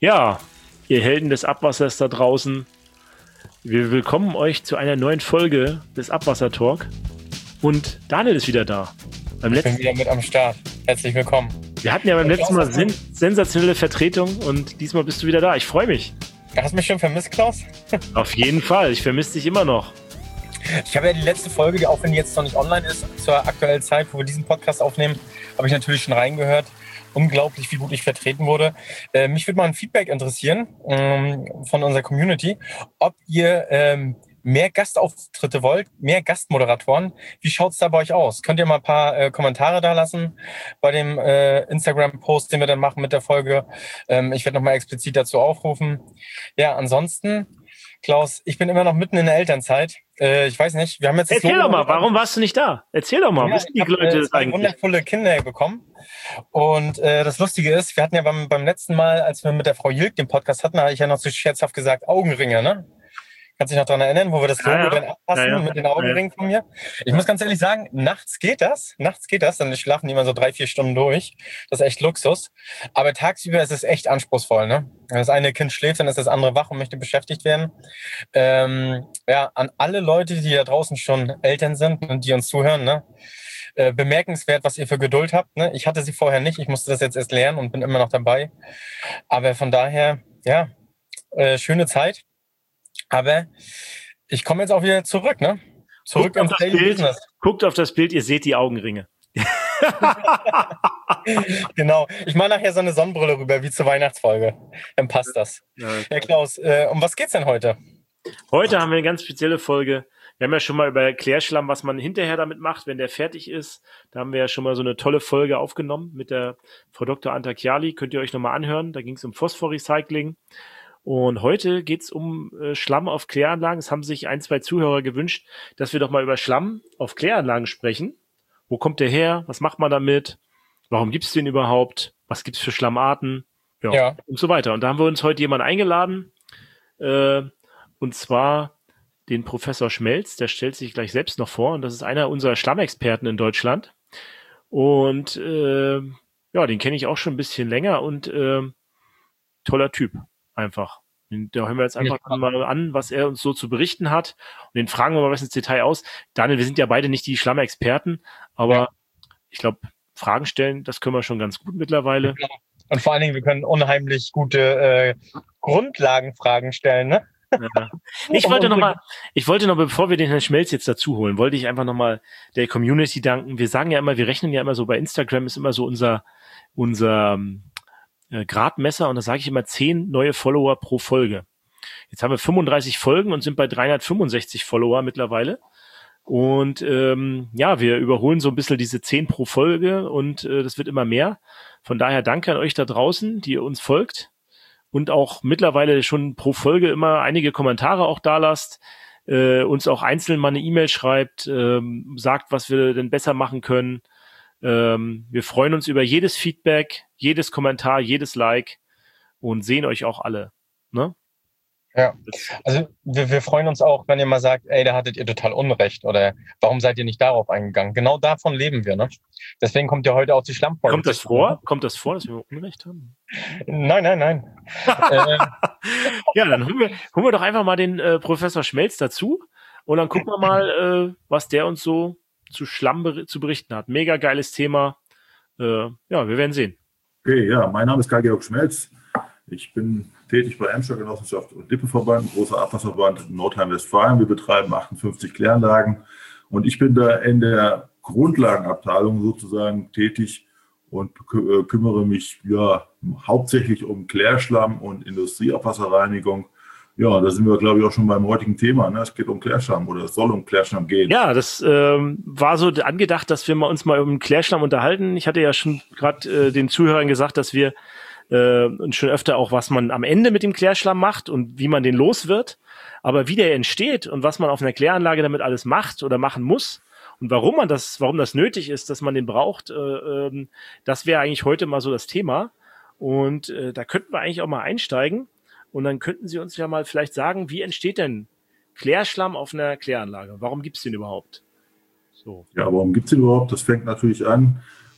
Ja, ihr Helden des Abwassers da draußen, wir willkommen euch zu einer neuen Folge des Abwasser-Talk. Und Daniel ist wieder da. Ich bin wieder mit am Start. Herzlich willkommen. Wir hatten ja beim letzten Mal sensationelle Vertretung und diesmal bist du wieder da. Ich freue mich. Hast du mich schon vermisst, Klaus? Auf jeden Fall. Ich vermisse dich immer noch. Ich habe ja die letzte Folge, auch wenn die jetzt noch nicht online ist, zur aktuellen Zeit, wo wir diesen Podcast aufnehmen, habe ich natürlich schon reingehört. Unglaublich, wie gut ich vertreten wurde. Mich würde mal ein Feedback interessieren von unserer Community, ob ihr mehr Gastauftritte wollt, mehr Gastmoderatoren. Wie schaut es da bei euch aus? Könnt ihr mal ein paar Kommentare da lassen bei dem Instagram-Post, den wir dann machen mit der Folge? Ich werde nochmal explizit dazu aufrufen. Ja, ansonsten, Klaus, ich bin immer noch mitten in der Elternzeit. Ich weiß nicht, wir haben jetzt... Erzähl doch mal, warum warst du nicht da? Erzähl doch mal, ja, wissen die Leute das eigentlich? Wundervolle Kinder bekommen. Und das Lustige ist, wir hatten ja beim letzten Mal, als wir mit der Frau Jilk den Podcast hatten, habe ich ja noch so scherzhaft gesagt, Augenringe, ne? Kannst du dich noch daran erinnern, wo wir das Logo dann abpassen mit den Augenringen von mir? Ich muss ganz ehrlich sagen, nachts geht das, dann schlafen die immer so 3-4 Stunden durch. Das ist echt Luxus. Aber tagsüber ist es echt anspruchsvoll, ne? Wenn das eine Kind schläft, dann ist das andere wach und möchte beschäftigt werden. Ja, an alle Leute, die da draußen schon Eltern sind und die uns zuhören, ne? Bemerkenswert, was ihr für Geduld habt, ne? Ich hatte sie vorher nicht, ich musste das jetzt erst lernen und bin immer noch dabei. Aber von daher, ja, schöne Zeit. Aber ich komme jetzt auch wieder zurück, ne? Zurück ins Daily Business. Guckt auf das Bild, ihr seht die Augenringe. Genau. Ich mache nachher so eine Sonnenbrille rüber, wie zur Weihnachtsfolge. Dann passt das. Ja, Klaus, um was geht's denn heute? Heute haben wir eine ganz spezielle Folge. Wir haben ja schon mal über Klärschlamm, was man hinterher damit macht, wenn der fertig ist. Da haben wir ja schon mal so eine tolle Folge aufgenommen mit der Frau Dr. Antakiali. Könnt ihr euch nochmal anhören. Da ging es um Phosphorrecycling. Und heute geht's um Schlamm auf Kläranlagen. Es haben sich 1-2 Zuhörer gewünscht, dass wir doch mal über Schlamm auf Kläranlagen sprechen. Wo kommt der her? Was macht man damit? Warum gibt's den überhaupt? Was gibt's für Schlammarten? Ja. Und so weiter. Und da haben wir uns heute jemanden eingeladen, und zwar den Professor Schmelz. Der stellt sich gleich selbst noch vor. Und das ist einer unserer Schlammexperten in Deutschland. Und ja, den kenne ich auch schon ein bisschen länger und toller Typ. Einfach. Da hören wir jetzt einfach mal an, was er uns so zu berichten hat. Und den fragen wir mal was ins Detail aus. Daniel, wir sind ja beide nicht die Schlammexperten, aber ich glaube, Fragen stellen, das können wir schon ganz gut mittlerweile. Und vor allen Dingen, wir können unheimlich gute Grundlagenfragen stellen, ne? Ja. Ich wollte noch, bevor wir den Herrn Schmelz jetzt dazu holen, wollte ich einfach nochmal der Community danken. Wir sagen ja immer, wir rechnen ja immer so, bei Instagram ist immer so unser Gradmesser und da sage ich immer 10 neue Follower pro Folge. Jetzt haben wir 35 Folgen und sind bei 365 Follower mittlerweile. Und ja, wir überholen so ein bisschen diese 10 pro Folge und das wird immer mehr. Von daher danke an euch da draußen, die ihr uns folgt und auch mittlerweile schon pro Folge immer einige Kommentare auch da lasst, uns auch einzeln mal eine E-Mail schreibt, sagt, was wir denn besser machen können. Wir freuen uns über jedes Feedback, jedes Kommentar, jedes Like und sehen euch auch alle. Ne? Ja, also wir freuen uns auch, wenn ihr mal sagt, ey, da hattet ihr total Unrecht oder warum seid ihr nicht darauf eingegangen? Genau davon leben wir, ne? Deswegen kommt ja heute auch die Schlammfolge. Kommt das vor? Kommt das vor, dass wir Unrecht haben? Nein. Ja, dann holen wir doch einfach mal den Professor Schmelz dazu und dann gucken wir mal, was der uns so zu Schlamm zu berichten hat. Mega geiles Thema. Ja, wir werden sehen. Okay, ja, mein Name ist Karl-Georg Schmelz. Ich bin tätig bei Emscher Genossenschaft und Lippeverband, ein großer Abwasserverband in Nordrhein-Westfalen. Wir betreiben 58 Kläranlagen und ich bin da in der Grundlagenabteilung sozusagen tätig und kümmere mich ja hauptsächlich um Klärschlamm und Industrieabwasserreinigung. Ja, da sind wir, glaube ich, auch schon beim heutigen Thema. Ne? Es geht um Klärschlamm oder es soll um Klärschlamm gehen. Ja, das war so angedacht, dass wir uns mal um Klärschlamm unterhalten. Ich hatte ja schon gerade den Zuhörern gesagt, dass wir und schon öfter auch, was man am Ende mit dem Klärschlamm macht und wie man den los wird. Aber wie der entsteht und was man auf einer Kläranlage damit alles macht oder machen muss und warum das nötig ist, dass man den braucht, das wäre eigentlich heute mal so das Thema. Und da könnten wir eigentlich auch mal einsteigen. Und dann könnten Sie uns ja mal vielleicht sagen, wie entsteht denn Klärschlamm auf einer Kläranlage? Warum gibt es den überhaupt? So. Ja, warum gibt es den überhaupt? Das fängt natürlich an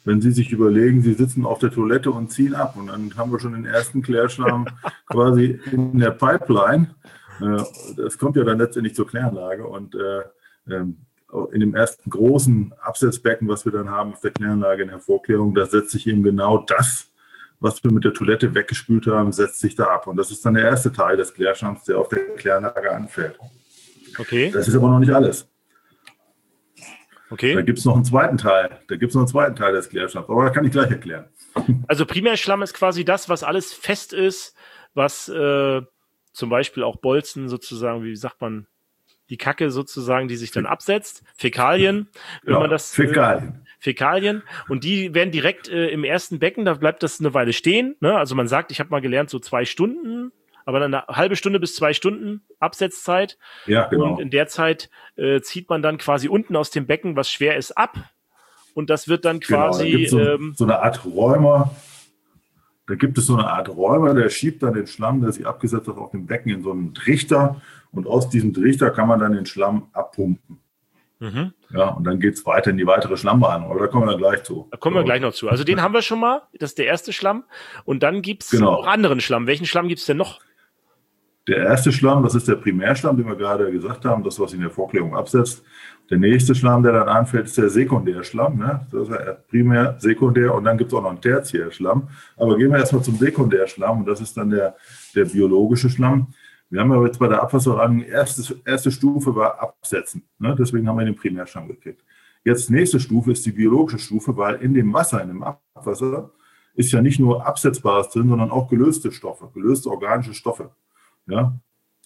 wenn Sie sich überlegen, Sie sitzen auf der Toilette und ziehen ab und dann haben wir schon den ersten Klärschlamm quasi in der Pipeline. Das kommt ja dann letztendlich zur Kläranlage und in dem ersten großen Absetzbecken, was wir dann haben auf der Kläranlage in der Vorklärung, da setzt sich eben genau das, was wir mit der Toilette weggespült haben, setzt sich da ab. Und das ist dann der erste Teil des Klärschlamms, der auf der Kläranlage anfällt. Okay. Das ist aber noch nicht alles. Okay. Da gibt es noch einen zweiten Teil. Des Klärschlamms. Aber das kann ich gleich erklären. Also Primärschlamm ist quasi das, was alles fest ist, was zum Beispiel auch Bolzen sozusagen, wie sagt man, die Kacke sozusagen, die sich dann absetzt. Fäkalien. Wenn man das, Fäkalien. Und die werden direkt im ersten Becken, da bleibt das eine Weile stehen. Ne? Also man sagt, ich habe mal gelernt, so 2 Stunden, aber dann eine halbe Stunde bis 2 Stunden Absetzzeit. Ja, genau. Und in der Zeit zieht man dann quasi unten aus dem Becken, was schwer ist, ab. Und das wird dann quasi... Genau, so eine Art Räumer. Da gibt es so eine Art Räumer, der schiebt dann den Schlamm, der sich abgesetzt hat, auf dem Becken in so einen Trichter. Und aus diesem Trichter kann man dann den Schlamm abpumpen. Mhm. Ja, und dann geht es weiter in die weitere Schlammbahn. Aber da kommen wir gleich zu. Da kommen wir gleich noch zu. Also den haben wir schon mal. Das ist der erste Schlamm. Und dann gibt es auch anderen Schlamm. Welchen Schlamm gibt es denn noch? Der erste Schlamm, das ist der Primärschlamm, den wir gerade gesagt haben, das, was in der Vorklärung absetzt. Der nächste Schlamm, der dann anfällt, ist der Sekundärschlamm. Ne? Das ist ja Primär, Sekundär und dann gibt es auch noch einen Tertiärschlamm. Aber gehen wir erstmal zum Sekundärschlamm und das ist dann der biologische Schlamm. Wir haben ja jetzt bei der Abwasserreinigung erste Stufe war Absetzen. Ne? Deswegen haben wir den Primärschlamm gekriegt. Jetzt nächste Stufe ist die biologische Stufe, weil in dem Wasser, in dem Abwasser, ist ja nicht nur Absetzbares drin, sondern auch gelöste Stoffe, gelöste organische Stoffe. Ja?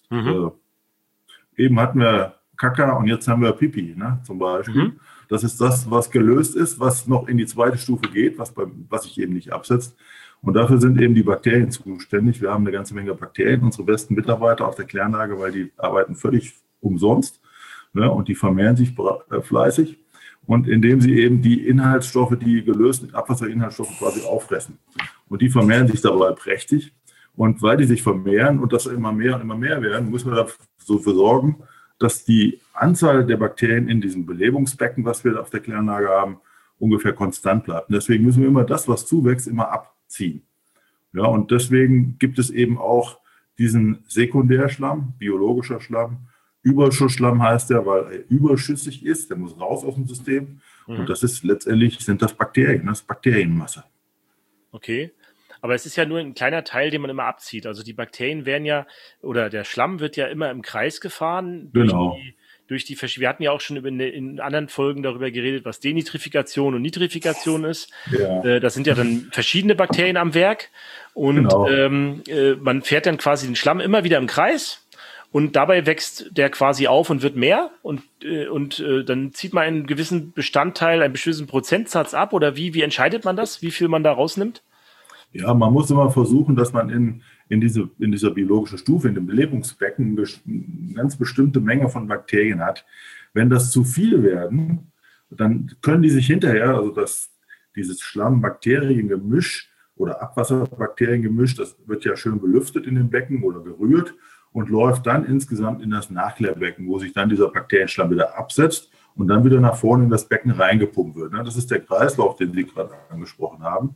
Eben hatten wir Kaka und jetzt haben wir Pipi, ne, zum Beispiel. Mhm. Das ist das, was gelöst ist, was noch in die zweite Stufe geht, was sich eben nicht absetzt. Und dafür sind eben die Bakterien zuständig. Wir haben eine ganze Menge Bakterien, unsere besten Mitarbeiter auf der Kläranlage, weil die arbeiten völlig umsonst, ne, und die vermehren sich fleißig. Und indem sie eben die Inhaltsstoffe, die gelösten Abwasserinhaltsstoffe quasi auffressen. Und die vermehren sich dabei prächtig. Und weil die sich vermehren und das immer mehr und immer mehr werden, müssen wir dafür sorgen, dass die Anzahl der Bakterien in diesem Belebungsbecken, was wir auf der Kläranlage haben, ungefähr konstant bleibt. Und deswegen müssen wir immer das, was zuwächst, immer abziehen. Ja, und deswegen gibt es eben auch diesen Sekundärschlamm, biologischer Schlamm. Überschussschlamm heißt der, weil er überschüssig ist, der muss raus aus dem System. Mhm. Und das ist letztendlich, sind das Bakterien, das ist Bakterienmasse. Okay. Aber es ist ja nur ein kleiner Teil, den man immer abzieht. Also die Bakterien werden ja, oder der Schlamm wird ja immer im Kreis gefahren. Genau. Wir hatten ja auch schon in anderen Folgen darüber geredet, was Denitrifikation und Nitrifikation ist. Ja. Das sind ja dann verschiedene Bakterien am Werk. Und man fährt dann quasi den Schlamm immer wieder im Kreis. Und dabei wächst der quasi auf und wird mehr. Und dann zieht man einen gewissen Bestandteil, einen bestimmten Prozentsatz ab. Oder wie entscheidet man das, wie viel man da rausnimmt? Ja, man muss immer versuchen, dass man in dieser biologischen Stufe, in dem Belebungsbecken, eine ganz bestimmte Menge von Bakterien hat. Wenn das zu viel werden, dann können die sich hinterher, also dieses Schlamm-Bakterien-Gemisch oder Abwasserbakterien-Gemisch, das wird ja schön belüftet in dem Becken oder gerührt und läuft dann insgesamt in das Nachklärbecken, wo sich dann dieser Bakterienschlamm wieder absetzt und dann wieder nach vorne in das Becken reingepumpt wird. Das ist der Kreislauf, den Sie gerade angesprochen haben.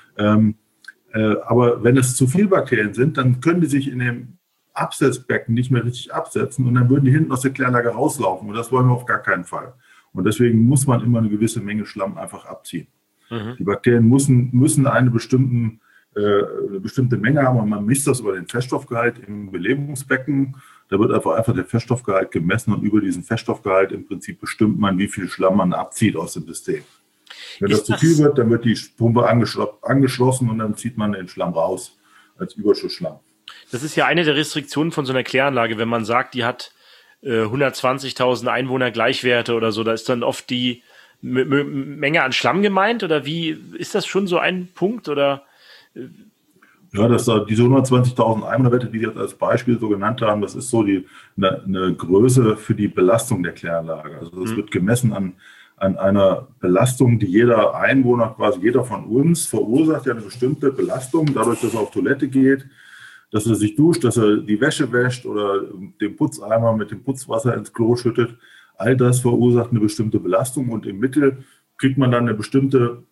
Aber wenn es zu viele Bakterien sind, dann können die sich in dem Absetzbecken nicht mehr richtig absetzen und dann würden die hinten aus der Kläranlage rauslaufen und das wollen wir auf gar keinen Fall. Und deswegen muss man immer eine gewisse Menge Schlamm einfach abziehen. Mhm. Die Bakterien müssen eine bestimmte Menge haben und man misst das über den Feststoffgehalt im Belebungsbecken. Da wird einfach der Feststoffgehalt gemessen und über diesen Feststoffgehalt im Prinzip bestimmt man, wie viel Schlamm man abzieht aus dem System. Wenn das zu viel wird, dann wird die Pumpe angeschlossen und dann zieht man den Schlamm raus als Überschussschlamm. Das ist ja eine der Restriktionen von so einer Kläranlage, wenn man sagt, die hat 120.000 Einwohner Gleichwerte oder so, da ist dann oft die Menge an Schlamm gemeint oder wie, ist das schon so ein Punkt oder? Ja, diese 120.000 Einwohnerwerte, die Sie jetzt als Beispiel so genannt haben, das ist so eine Größe für die Belastung der Kläranlage. Also das wird gemessen an einer Belastung, die jeder Einwohner, quasi jeder von uns verursacht, ja eine bestimmte Belastung, dadurch, dass er auf Toilette geht, dass er sich duscht, dass er die Wäsche wäscht oder den Putzeimer mit dem Putzwasser ins Klo schüttet. All das verursacht eine bestimmte Belastung und im Mittel kriegt man dann eine bestimmte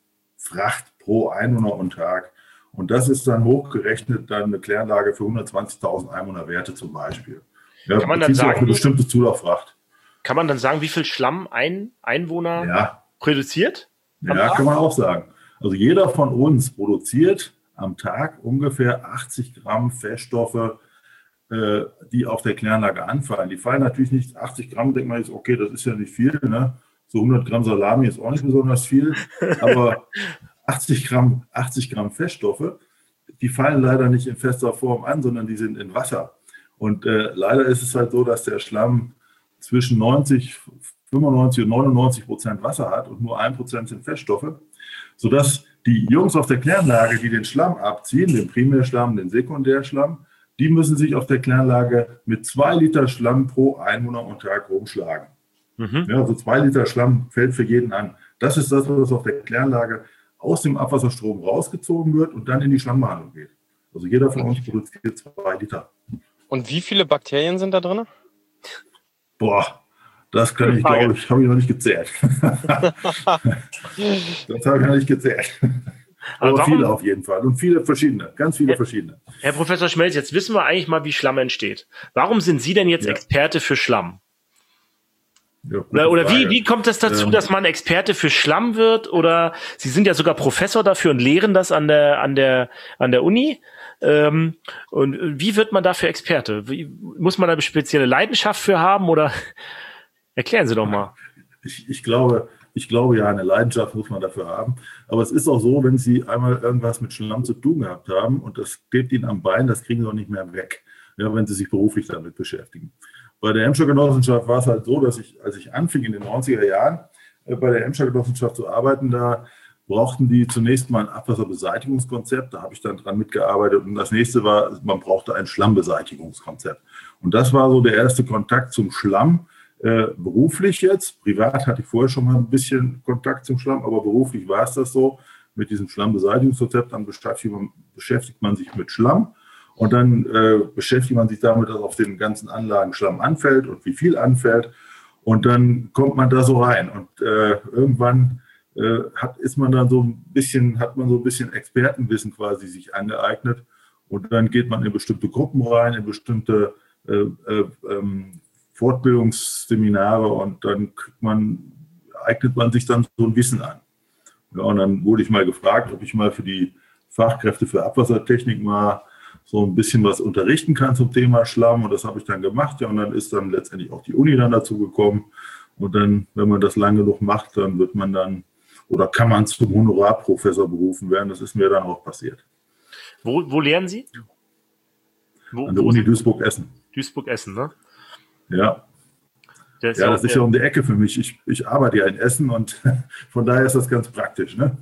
Fracht pro Einwohner und Tag. Und das ist dann hochgerechnet dann eine Kläranlage für 120.000 Einwohnerwerte zum Beispiel. Ja, kann man dann sagen, eine bestimmte Zulaufracht. Kann man dann sagen, wie viel Schlamm ein Einwohner produziert? Ja, kann man auch sagen. Also jeder von uns produziert am Tag ungefähr 80 Gramm Feststoffe, die auf der Kläranlage anfallen. Die fallen natürlich nicht 80 Gramm, denkt man jetzt, okay, das ist ja nicht viel, ne? So 100 Gramm Salami ist auch nicht besonders viel, aber 80 Gramm Feststoffe, die fallen leider nicht in fester Form an, sondern die sind in Wasser. Und leider ist es halt so, dass der Schlamm zwischen 95 und 99% Wasser hat und nur 1% sind Feststoffe, sodass die Jungs auf der Kläranlage, die den Schlamm abziehen, den Primärschlamm, den Sekundärschlamm, die müssen sich auf der Kläranlage mit 2 Liter Schlamm pro Einwohner und Tag rumschlagen. Ja, also 2 Liter Schlamm fällt für jeden an. Das ist das, was auf der Kläranlage aus dem Abwasserstrom rausgezogen wird und dann in die Schlammbehandlung geht. Also jeder von uns produziert 2 Liter. Und wie viele Bakterien sind da drin? Boah, das kann ich, glaube ich, habe ich noch nicht gezählt. Das habe ich noch nicht gezählt. Aber viele auf jeden Fall. Und viele verschiedene, ganz viele verschiedene. Herr Professor Schmelz, jetzt wissen wir eigentlich mal, wie Schlamm entsteht. Warum sind Sie denn jetzt Experte für Schlamm? Ja, oder wie kommt es dazu, dass man Experte für Schlamm wird? Oder Sie sind ja sogar Professor dafür und lehren das an der Uni. Und wie wird man dafür Experte? Muss man da eine spezielle Leidenschaft für haben? Oder erklären Sie doch mal. Ich glaube, ja, eine Leidenschaft muss man dafür haben. Aber es ist auch so, wenn Sie einmal irgendwas mit Schlamm zu tun gehabt haben und das klebt Ihnen am Bein, das kriegen Sie auch nicht mehr weg, ja, wenn Sie sich beruflich damit beschäftigen. Bei der Emscher Genossenschaft war es halt so, dass als ich anfing in den 90er Jahren bei der Emscher Genossenschaft zu arbeiten, da brauchten die zunächst mal ein Abwasserbeseitigungskonzept. Da habe ich dann dran mitgearbeitet. Und das nächste war, man brauchte ein Schlammbeseitigungskonzept. Und das war so der erste Kontakt zum Schlamm. Beruflich jetzt, privat hatte ich vorher schon mal ein bisschen Kontakt zum Schlamm, aber beruflich war es das so, mit diesem Schlammbeseitigungskonzept, dann beschäftigt man sich mit Schlamm und dann beschäftigt man sich damit, dass auf den ganzen Anlagen Schlamm anfällt und wie viel anfällt und dann kommt man da so rein und irgendwann hat man so ein bisschen Expertenwissen quasi sich angeeignet und dann geht man in bestimmte Gruppen rein, in bestimmte Fortbildungsseminare und dann eignet man sich dann so ein Wissen an. Ja, und dann wurde ich mal gefragt, ob ich mal für die Fachkräfte für Abwassertechnik mal so ein bisschen was unterrichten kann zum Thema Schlamm und das habe ich dann gemacht. Ja, und dann ist dann letztendlich auch die Uni dann dazu gekommen und dann, wenn man das lange genug macht, dann wird man dann oder kann man zum Honorarprofessor berufen werden. Das ist mir dann auch passiert. Wo lehren Sie? An der Uni Duisburg-Essen. Duisburg-Essen, ne? Ja. Das ist ja um die Ecke für mich. Ich arbeite ja in Essen und von daher ist das ganz praktisch. Ne?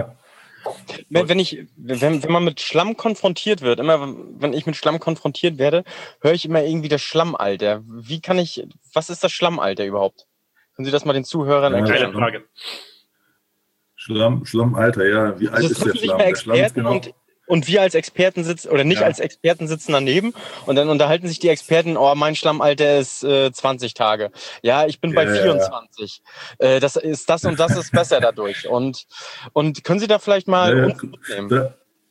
Wenn man mit Schlamm konfrontiert wird, immer wenn ich mit Schlamm konfrontiert werde, höre ich immer irgendwie das Schlammalter. Was ist das Schlammalter überhaupt? Können Sie das mal den Zuhörern erklären? Keine Frage. Schlammalter, ja. Wie alt ist der Schlamm? Der Schlamm ist genau. Und wir als Experten sitzen oder nicht als Experten sitzen daneben und dann unterhalten sich die Experten, mein Schlammalter ist 20 Tage. Ja, ich bin bei 24. Das ist das und das ist besser dadurch. Und können Sie da vielleicht mal uns mitnehmen?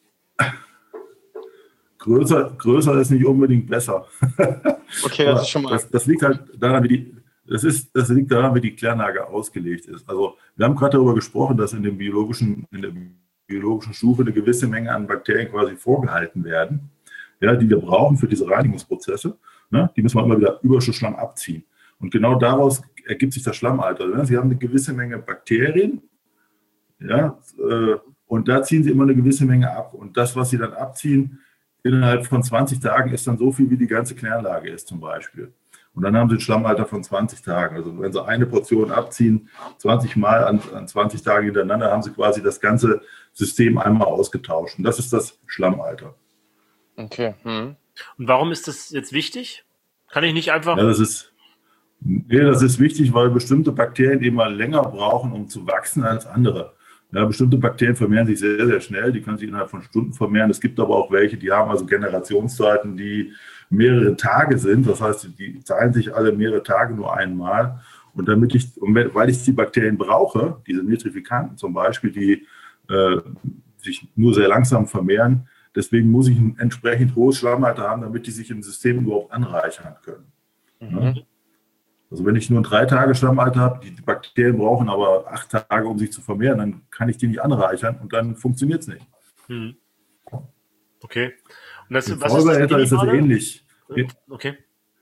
Größer ist nicht unbedingt besser. Okay, das ist schon mal. Das liegt halt daran, wie die Kläranlage ausgelegt ist. Also wir haben gerade darüber gesprochen, dass in der biologischen Stufe eine gewisse Menge an Bakterien quasi vorgehalten werden, ja, die wir brauchen für diese Reinigungsprozesse. Ne? Die müssen wir immer wieder Überschussschlamm abziehen. Und genau daraus ergibt sich das Schlammalter. Ne? Sie haben eine gewisse Menge Bakterien, ja, und da ziehen sie immer eine gewisse Menge ab. Und das, was sie dann abziehen, innerhalb von 20 Tagen ist dann so viel, wie die ganze Kläranlage ist zum Beispiel. Und dann haben sie ein Schlammalter von 20 Tagen. Also wenn sie eine Portion abziehen, 20 Mal an 20 Tagen hintereinander, haben sie quasi das ganze System einmal ausgetauscht. Und das ist das Schlammalter. Okay. Und warum ist das jetzt wichtig? Kann ich nicht einfach... Ja, das ist wichtig, weil bestimmte Bakterien eben mal länger brauchen, um zu wachsen als andere. Ja, bestimmte Bakterien vermehren sich sehr, sehr schnell. Die können sich innerhalb von Stunden vermehren. Es gibt aber auch welche, die haben also Generationszeiten, die mehrere Tage sind. Das heißt, die teilen sich alle mehrere Tage nur einmal. Und weil ich die Bakterien brauche, diese Nitrifikanten zum Beispiel, die äh, sich nur sehr langsam vermehren. Deswegen muss ich ein entsprechend hohes Schlammalter haben, damit die sich im System überhaupt anreichern können. Mhm. Also wenn ich nur ein 3 Tage Schlammalter habe, die Bakterien brauchen aber 8 Tage, um sich zu vermehren, dann kann ich die nicht anreichern und dann funktioniert es nicht. Mhm. Okay. Und das, im Vollbehälter ist das ähnlich. Okay.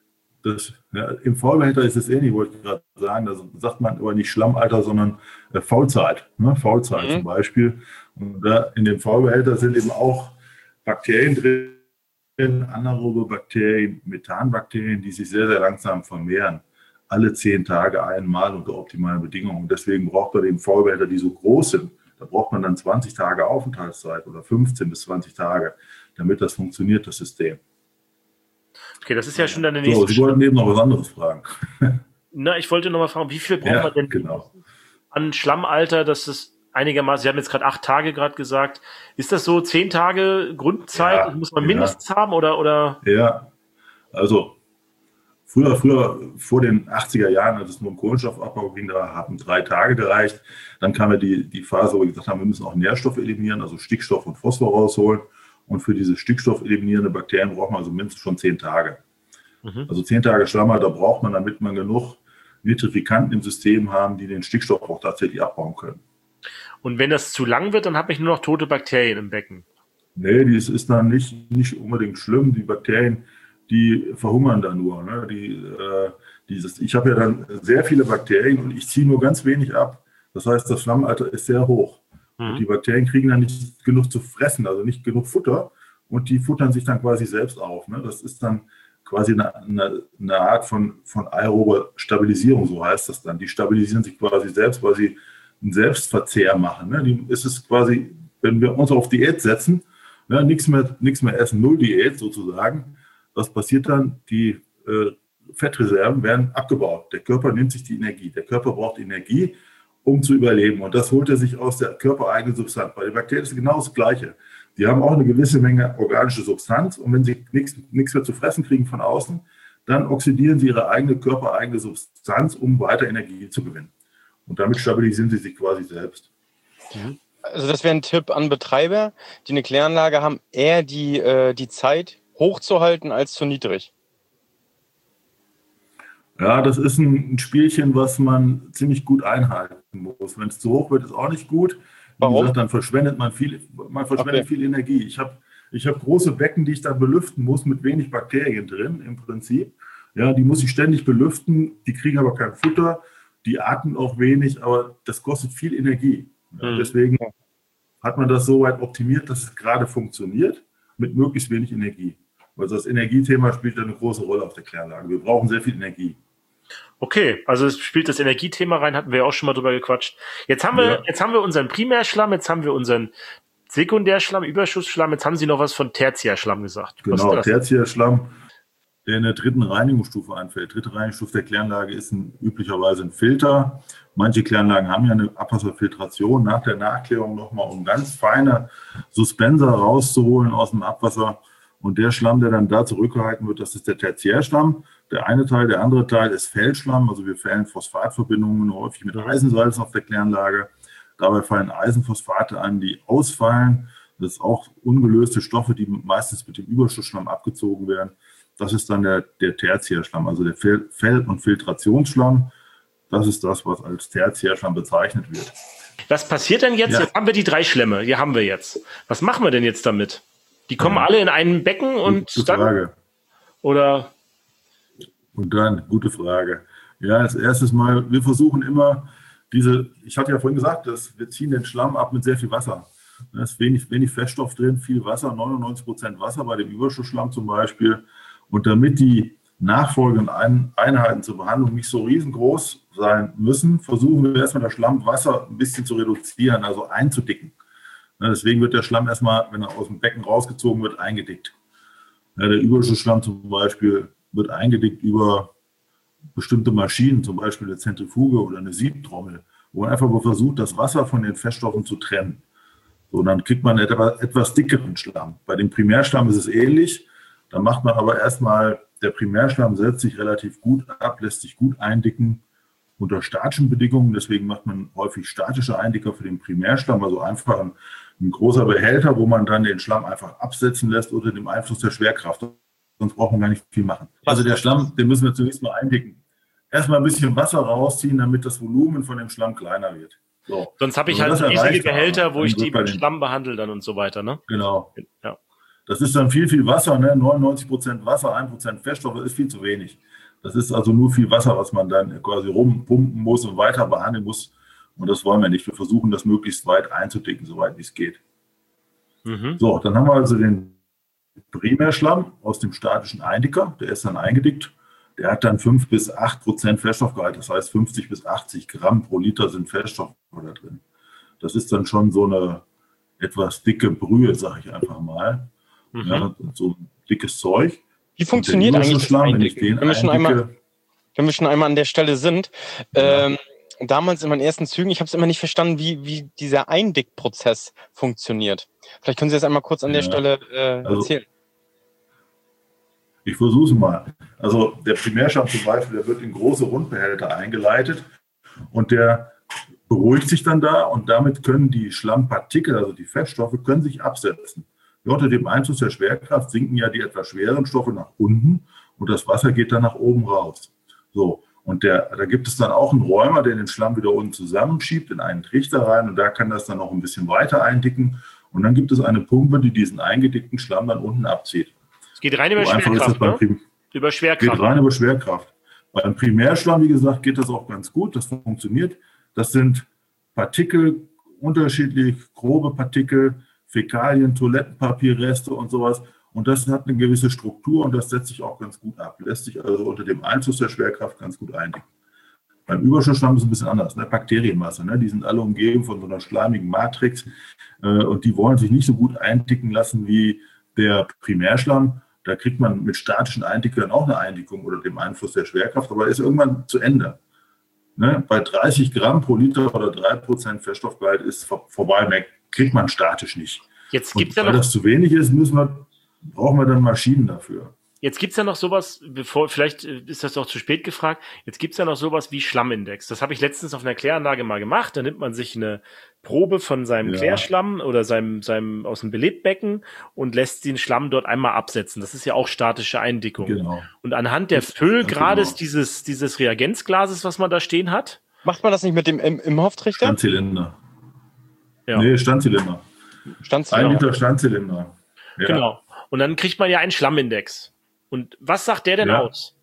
Im Vollbehälter ist es ähnlich, wollte ich gerade sagen. Da sagt man aber nicht Schlammalter, sondern Faulzeit. Ne? Faulzeit zum Beispiel. Und da in dem Vollbehälter sind eben auch Bakterien drin, anaerobe Bakterien, Methanbakterien, die sich sehr, sehr langsam vermehren. Alle 10 Tage einmal unter optimalen Bedingungen. Und deswegen braucht man eben Vollbehälter, die so groß sind. Da braucht man dann 20 Tage Aufenthaltszeit oder 15 bis 20 Tage, damit das funktioniert, das System. Okay, das ist ja schon deine nächste. So, Sie wollten eben noch was anderes fragen. Na, ich wollte noch mal fragen, wie viel braucht man denn an Schlammalter, dass das einigermaßen, Sie haben jetzt gerade 8 Tage gerade gesagt, ist das so 10 Tage Grundzeit, das muss man mindestens haben oder? Ja, also früher, vor den 80er Jahren, als es nur um Kohlenstoffabbau ging, da haben 3 Tage gereicht. Dann kam ja die Phase, wo wir gesagt haben, wir müssen auch Nährstoffe eliminieren, also Stickstoff und Phosphor rausholen. Und für diese stickstoffeliminierende Bakterien braucht man also mindestens schon 10 Tage. Mhm. Also 10 Tage Schlammalter braucht man, damit man genug Nitrifikanten im System haben, die den Stickstoff auch tatsächlich abbauen können. Und wenn das zu lang wird, dann habe ich nur noch tote Bakterien im Becken? Nee, das ist dann nicht unbedingt schlimm. Die Bakterien, die verhungern dann nur. Ne? Ich habe ja dann sehr viele Bakterien und ich ziehe nur ganz wenig ab. Das heißt, das Schlammalter ist sehr hoch. Und die Bakterien kriegen dann nicht genug zu fressen, also nicht genug Futter. Und die futtern sich dann quasi selbst auf. Ne? Das ist dann quasi eine Art von aerober Stabilisierung, so heißt das dann. Die stabilisieren sich quasi selbst, weil sie einen Selbstverzehr machen. Ne? Ist es quasi, wenn wir uns auf Diät setzen, ne, nichts mehr essen, null Diät sozusagen. Was passiert dann? Die Fettreserven werden abgebaut. Der Körper nimmt sich die Energie. Der Körper braucht Energie, um zu überleben. Und das holt er sich aus der körpereigenen Substanz. Bei den Bakterien ist es genau das Gleiche. Die haben auch eine gewisse Menge organische Substanz und wenn sie nichts mehr zu fressen kriegen von außen, dann oxidieren sie ihre eigene körpereigene Substanz, um weiter Energie zu gewinnen. Und damit stabilisieren sie sich quasi selbst. Also das wäre ein Tipp an Betreiber, die eine Kläranlage haben, eher die Zeit hochzuhalten als zu niedrig. Ja, das ist ein Spielchen, was man ziemlich gut einhalten muss. Wenn es zu hoch wird, ist auch nicht gut. Wie gesagt, dann verschwendet man viel Energie. Ich hab große Becken, die ich dann belüften muss, mit wenig Bakterien drin im Prinzip. Ja, die muss ich ständig belüften, die kriegen aber kein Futter, die atmen auch wenig, aber das kostet viel Energie. Ja, deswegen hat man das so weit optimiert, dass es gerade funktioniert, mit möglichst wenig Energie. Also das Energiethema spielt eine große Rolle auf der Kläranlage. Wir brauchen sehr viel Energie. Okay, also es spielt das Energiethema rein, hatten wir ja auch schon mal drüber gequatscht. Jetzt haben wir unseren Primärschlamm, jetzt haben wir unseren Sekundärschlamm, Überschussschlamm, jetzt haben Sie noch was von Tertiärschlamm gesagt. Genau, Tertiärschlamm, der in der 3. Reinigungsstufe einfällt. 3. Reinigungsstufe der Kläranlage ist üblicherweise ein Filter. Manche Kläranlagen haben ja eine Abwasserfiltration nach der Nachklärung nochmal, um ganz feine Suspenser rauszuholen aus dem Abwasser. Und der Schlamm, der dann da zurückgehalten wird, das ist der Tertiärschlamm. Der eine Teil, der andere Teil ist Fällschlamm. Also wir fällen Phosphatverbindungen häufig mit Eisensalzen auf der Kläranlage. Dabei fallen Eisenphosphate an, die ausfallen. Das sind auch ungelöste Stoffe, die meistens mit dem Überschussschlamm abgezogen werden. Das ist dann der Tertiärschlamm, also der Fell- und Filtrationsschlamm. Das ist das, was als Tertiärschlamm bezeichnet wird. Was passiert denn jetzt? Ja. Jetzt haben wir die 3 Schlämme. Die haben wir jetzt. Was machen wir denn jetzt damit? Die kommen alle in ein Becken und gute dann? Frage. Oder? Und dann, gute Frage. Ja, als erstes mal, wir versuchen immer ich hatte ja vorhin gesagt, wir ziehen den Schlamm ab mit sehr viel Wasser. Da ist wenig Feststoff drin, viel Wasser, 99% Wasser bei dem Überschussschlamm zum Beispiel. Und damit die nachfolgenden Einheiten zur Behandlung nicht so riesengroß sein müssen, versuchen wir erstmal das Schlammwasser ein bisschen zu reduzieren, also einzudicken. Deswegen wird der Schlamm erstmal, wenn er aus dem Becken rausgezogen wird, eingedickt. Der Überschussschlamm zum Beispiel wird eingedickt über bestimmte Maschinen, zum Beispiel eine Zentrifuge oder eine Siebtrommel, wo man einfach mal versucht, das Wasser von den Feststoffen zu trennen. So, dann kriegt man etwas dickeren Schlamm. Bei dem Primärschlamm ist es ähnlich. Da macht man aber erstmal, der Primärschlamm setzt sich relativ gut ab, lässt sich gut eindicken unter statischen Bedingungen. Deswegen macht man häufig statische Eindicker für den Primärschlamm, also einfach ein großer Behälter, wo man dann den Schlamm einfach absetzen lässt unter dem Einfluss der Schwerkraft. Sonst braucht man gar nicht viel machen. Also der Schlamm, den müssen wir zunächst mal eindicken. Erstmal ein bisschen Wasser rausziehen, damit das Volumen von dem Schlamm kleiner wird. So. Sonst habe ich halt riesige Behälter, wo ich die mit Schlamm behandle dann und so weiter, ne? Genau. Ja. Das ist dann viel Wasser, ne? 99% Wasser, 1% Feststoff, das ist viel zu wenig. Das ist also nur viel Wasser, was man dann quasi rumpumpen muss und weiter behandeln muss. Und das wollen wir nicht. Wir versuchen, das möglichst weit einzudicken, soweit wie es geht. So, dann haben wir also den Primärschlamm aus dem statischen Eindicker. Der ist dann eingedickt. Der hat dann 5 bis 8% Feststoffgehalt. Das heißt, 50 bis 80 Gramm pro Liter sind Feststoffe da drin. Das ist dann schon so eine etwas dicke Brühe, sage ich einfach mal. Ja, so ein dickes Zeug. Wie funktioniert eigentlich das Eindicken? Wenn wir schon einmal an der Stelle sind, damals in meinen ersten Zügen, ich habe es immer nicht verstanden, wie dieser Eindickprozess funktioniert. Vielleicht können Sie das einmal kurz an der Stelle erzählen. Ich versuche es mal. Also der Primärschlamm zum Beispiel, der wird in große Rundbehälter eingeleitet und der beruhigt sich dann da und damit können die Schlammpartikel, also die Feststoffe, können sich absetzen. Ja, unter dem Einfluss der Schwerkraft sinken ja die etwas schweren Stoffe nach unten und das Wasser geht dann nach oben raus. So, und da gibt es dann auch einen Räumer, der den Schlamm wieder unten zusammenschiebt in einen Trichter rein und da kann das dann noch ein bisschen weiter eindicken. Und dann gibt es eine Pumpe, die diesen eingedickten Schlamm dann unten abzieht. Es geht rein über Schwerkraft, ne? Über Schwerkraft. Geht rein über Schwerkraft. Beim Primärschlamm, wie gesagt, geht das auch ganz gut. Das funktioniert. Das sind Partikel, unterschiedlich grobe Partikel, Fäkalien, Toilettenpapierreste und sowas. Und das hat eine gewisse Struktur und das setzt sich auch ganz gut ab. Lässt sich also unter dem Einfluss der Schwerkraft ganz gut eindicken. Beim Überschussschlamm ist es ein bisschen anders. Ne? Bakterienmasse, ne? Die sind alle umgeben von so einer schleimigen Matrix und die wollen sich nicht so gut eindicken lassen wie der Primärschlamm. Da kriegt man mit statischen Eindickern auch eine Eindickung unter dem Einfluss der Schwerkraft, aber ist irgendwann zu Ende. Ne? Bei 30 Gramm pro Liter oder 3% Feststoffgehalt ist vorbei, mehr kriegt man statisch nicht. Jetzt gibt's weil das zu wenig ist, brauchen wir dann Maschinen dafür. Jetzt gibt es ja noch sowas, vielleicht ist das auch zu spät gefragt, jetzt gibt es ja noch sowas wie Schlammindex. Das habe ich letztens auf einer Kläranlage mal gemacht. Da nimmt man sich eine Probe von seinem Klärschlamm oder seinem aus dem Belebbecken und lässt den Schlamm dort einmal absetzen. Das ist ja auch statische Eindickung. Genau. Und anhand der Füllgrades dieses Reagenzglases, was man da stehen hat. Macht man das nicht mit dem Imhoff-Trichter? Standzylinder. Ja. Nee, Standzylinder. 1 Liter Standzylinder. Ja. Genau. Und dann kriegt man ja einen Schlammindex. Und was sagt der denn aus?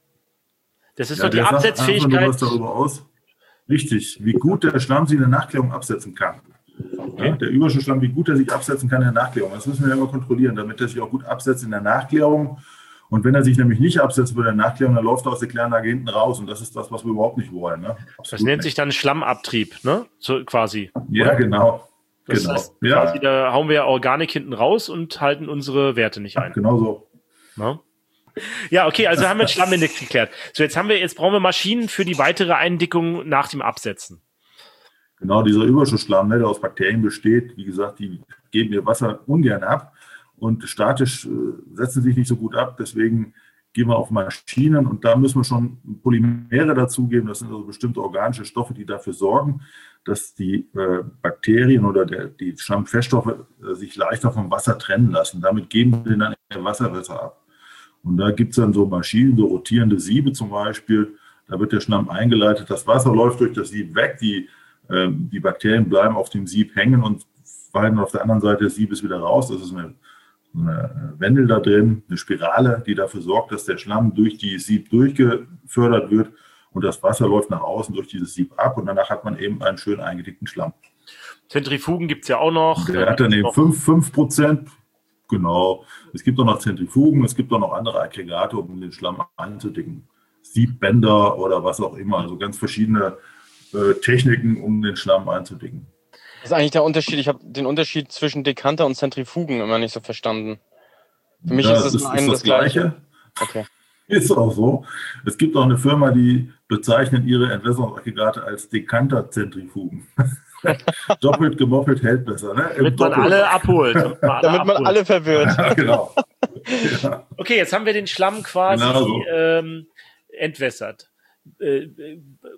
Das ist doch die Absetzfähigkeit. Was darüber aus. Richtig, wie gut der Schlamm sich in der Nachklärung absetzen kann. Okay. Ja, der Überschussschlamm, wie gut er sich absetzen kann in der Nachklärung. Das müssen wir ja immer kontrollieren, damit er sich auch gut absetzt in der Nachklärung. Und wenn er sich nämlich nicht absetzt bei der Nachklärung, dann läuft er aus der Kläranlage hinten raus. Und das ist das, was wir überhaupt nicht wollen. Ne? Das nennt sich dann Schlammabtrieb, ne? So, quasi. Ja, oder? Genau. Das heißt, quasi, da hauen wir ja Organik hinten raus und halten unsere Werte nicht ein. Genau so. No? Ja, okay, also haben wir den Schlammindex geklärt. So, jetzt brauchen wir Maschinen für die weitere Eindickung nach dem Absetzen. Genau, dieser Überschussschlamm, der aus Bakterien besteht, wie gesagt, die geben ihr Wasser ungern ab und statisch setzen sich nicht so gut ab. Deswegen gehen wir auf Maschinen und da müssen wir schon Polymere dazugeben. Das sind also bestimmte organische Stoffe, die dafür sorgen, dass die Bakterien oder die Schlammfeststoffe sich leichter vom Wasser trennen lassen. Damit geben wir dann ihr Wasser besser ab. Und da gibt es dann so Maschinen, so rotierende Siebe zum Beispiel. Da wird der Schlamm eingeleitet, das Wasser läuft durch das Sieb weg, die Bakterien bleiben auf dem Sieb hängen und fallen auf der anderen Seite des Siebes wieder raus. Das ist eine Wendel da drin, eine Spirale, die dafür sorgt, dass der Schlamm durch die Sieb durchgefördert wird und das Wasser läuft nach außen durch dieses Sieb ab und danach hat man eben einen schön eingedickten Schlamm. Zentrifugen gibt es ja auch noch. Der hat dann eben 5%. Genau. Es gibt auch noch Zentrifugen, es gibt auch noch andere Aggregate, um den Schlamm einzudicken. Siebbänder oder was auch immer. Also ganz verschiedene Techniken, um den Schlamm einzudicken. Das ist eigentlich der Unterschied. Ich habe den Unterschied zwischen Dekanter und Zentrifugen immer nicht so verstanden. Für mich ist es nur das Gleiche. Okay. Ist auch so. Es gibt auch eine Firma, die bezeichnet ihre Entwässerungsaggregate als Dekanterzentrifugen. Doppelt gemoppelt hält besser. Ne? Damit man alle abholt. Damit man alle verwirrt. Ja, genau. Ja. Okay, jetzt haben wir den Schlamm quasi entwässert.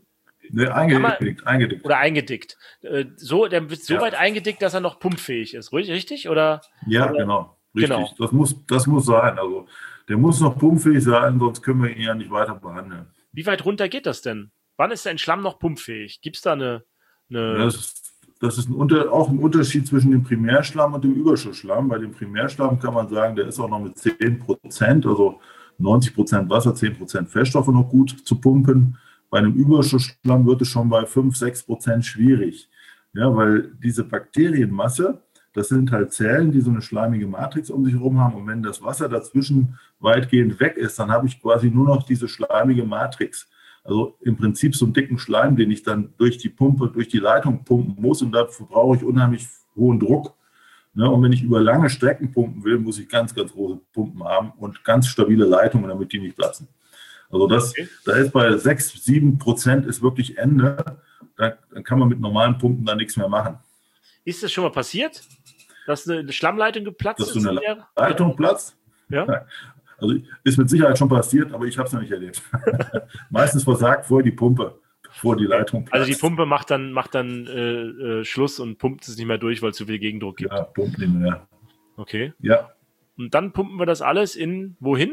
Ne, eingedickt. Oder eingedickt. Der wird so weit eingedickt, dass er noch pumpfähig ist. Richtig? Oder? Ja, oder? Genau. Richtig. Genau. Das muss sein. Also der muss noch pumpfähig sein, sonst können wir ihn ja nicht weiter behandeln. Wie weit runter geht das denn? Wann ist ein Schlamm noch pumpfähig? Gibt es da eine... Das ist auch ein Unterschied zwischen dem Primärschlamm und dem Überschussschlamm. Bei dem Primärschlamm kann man sagen, der ist auch noch mit 10%, also 90% Wasser, 10% Feststoffe noch gut zu pumpen. Bei einem Überschussschlamm wird es schon bei 5-6% schwierig. Ja, weil diese Bakterienmasse, das sind halt Zellen, die so eine schleimige Matrix um sich herum haben. Und wenn das Wasser dazwischen weitgehend weg ist, dann habe ich quasi nur noch diese schleimige Matrix. Also im Prinzip so einen dicken Schleim, den ich dann durch die Leitung pumpen muss. Und dafür brauche ich unheimlich hohen Druck. Ne? Und wenn ich über lange Strecken pumpen will, muss ich ganz, ganz große Pumpen haben und ganz stabile Leitungen, damit die nicht platzen. Also da ist bei 6-7% ist wirklich Ende. Dann kann man mit normalen Pumpen da nichts mehr machen. Ist das schon mal passiert, dass eine Schlammleitung geplatzt ist? Dass so eine Leitung platzt? Ja. Also ist mit Sicherheit schon passiert, aber ich habe es noch nicht erlebt. Meistens versagt vorher die Pumpe, bevor die Leitung platzt. Also die Pumpe macht dann Schluss und pumpt es nicht mehr durch, weil es zu viel Gegendruck gibt. Ja, pumpt nicht mehr. Okay. Ja. Und dann pumpen wir das alles in wohin?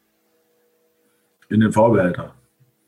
In den V-Behälter.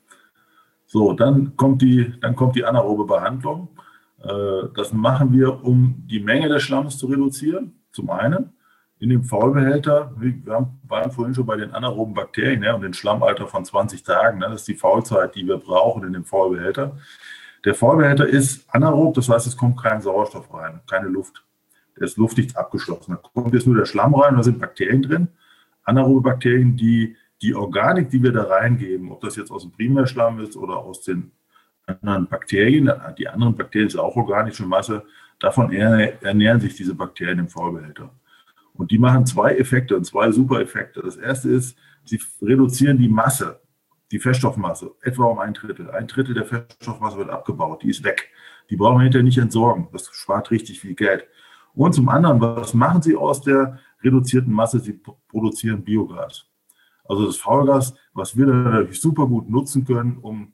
So, dann kommt die anaerobe Behandlung. Das machen wir, um die Menge des Schlamms zu reduzieren, zum einen. In dem V-Behälter, wir waren vorhin schon bei den anaeroben Bakterien, und den Schlammalter von 20 Tagen. Das ist die V-Zeit, die wir brauchen in dem V-Behälter. Der V-Behälter ist anaerob, das heißt, es kommt kein Sauerstoff rein, keine Luft. Der ist luftdicht abgeschlossen. Da kommt jetzt nur der Schlamm rein, da sind Bakterien drin. Anaerobe Bakterien, die Organik, die wir da reingeben, ob das jetzt aus dem Primärschlamm ist oder aus den anderen Bakterien, die anderen Bakterien sind auch organische Masse, davon ernähren sich diese Bakterien im V-Behälter. Und die machen zwei Effekte und zwei super Effekte. Das erste ist, sie reduzieren die Masse, die Feststoffmasse, etwa um 1/3. 1/3 der Feststoffmasse wird abgebaut, die ist weg. Die brauchen wir hinterher nicht entsorgen. Das spart richtig viel Geld. Und zum anderen, was machen sie aus der reduzierten Masse? Sie produzieren Biogas. Also das V-Gas, was wir natürlich super gut nutzen können, um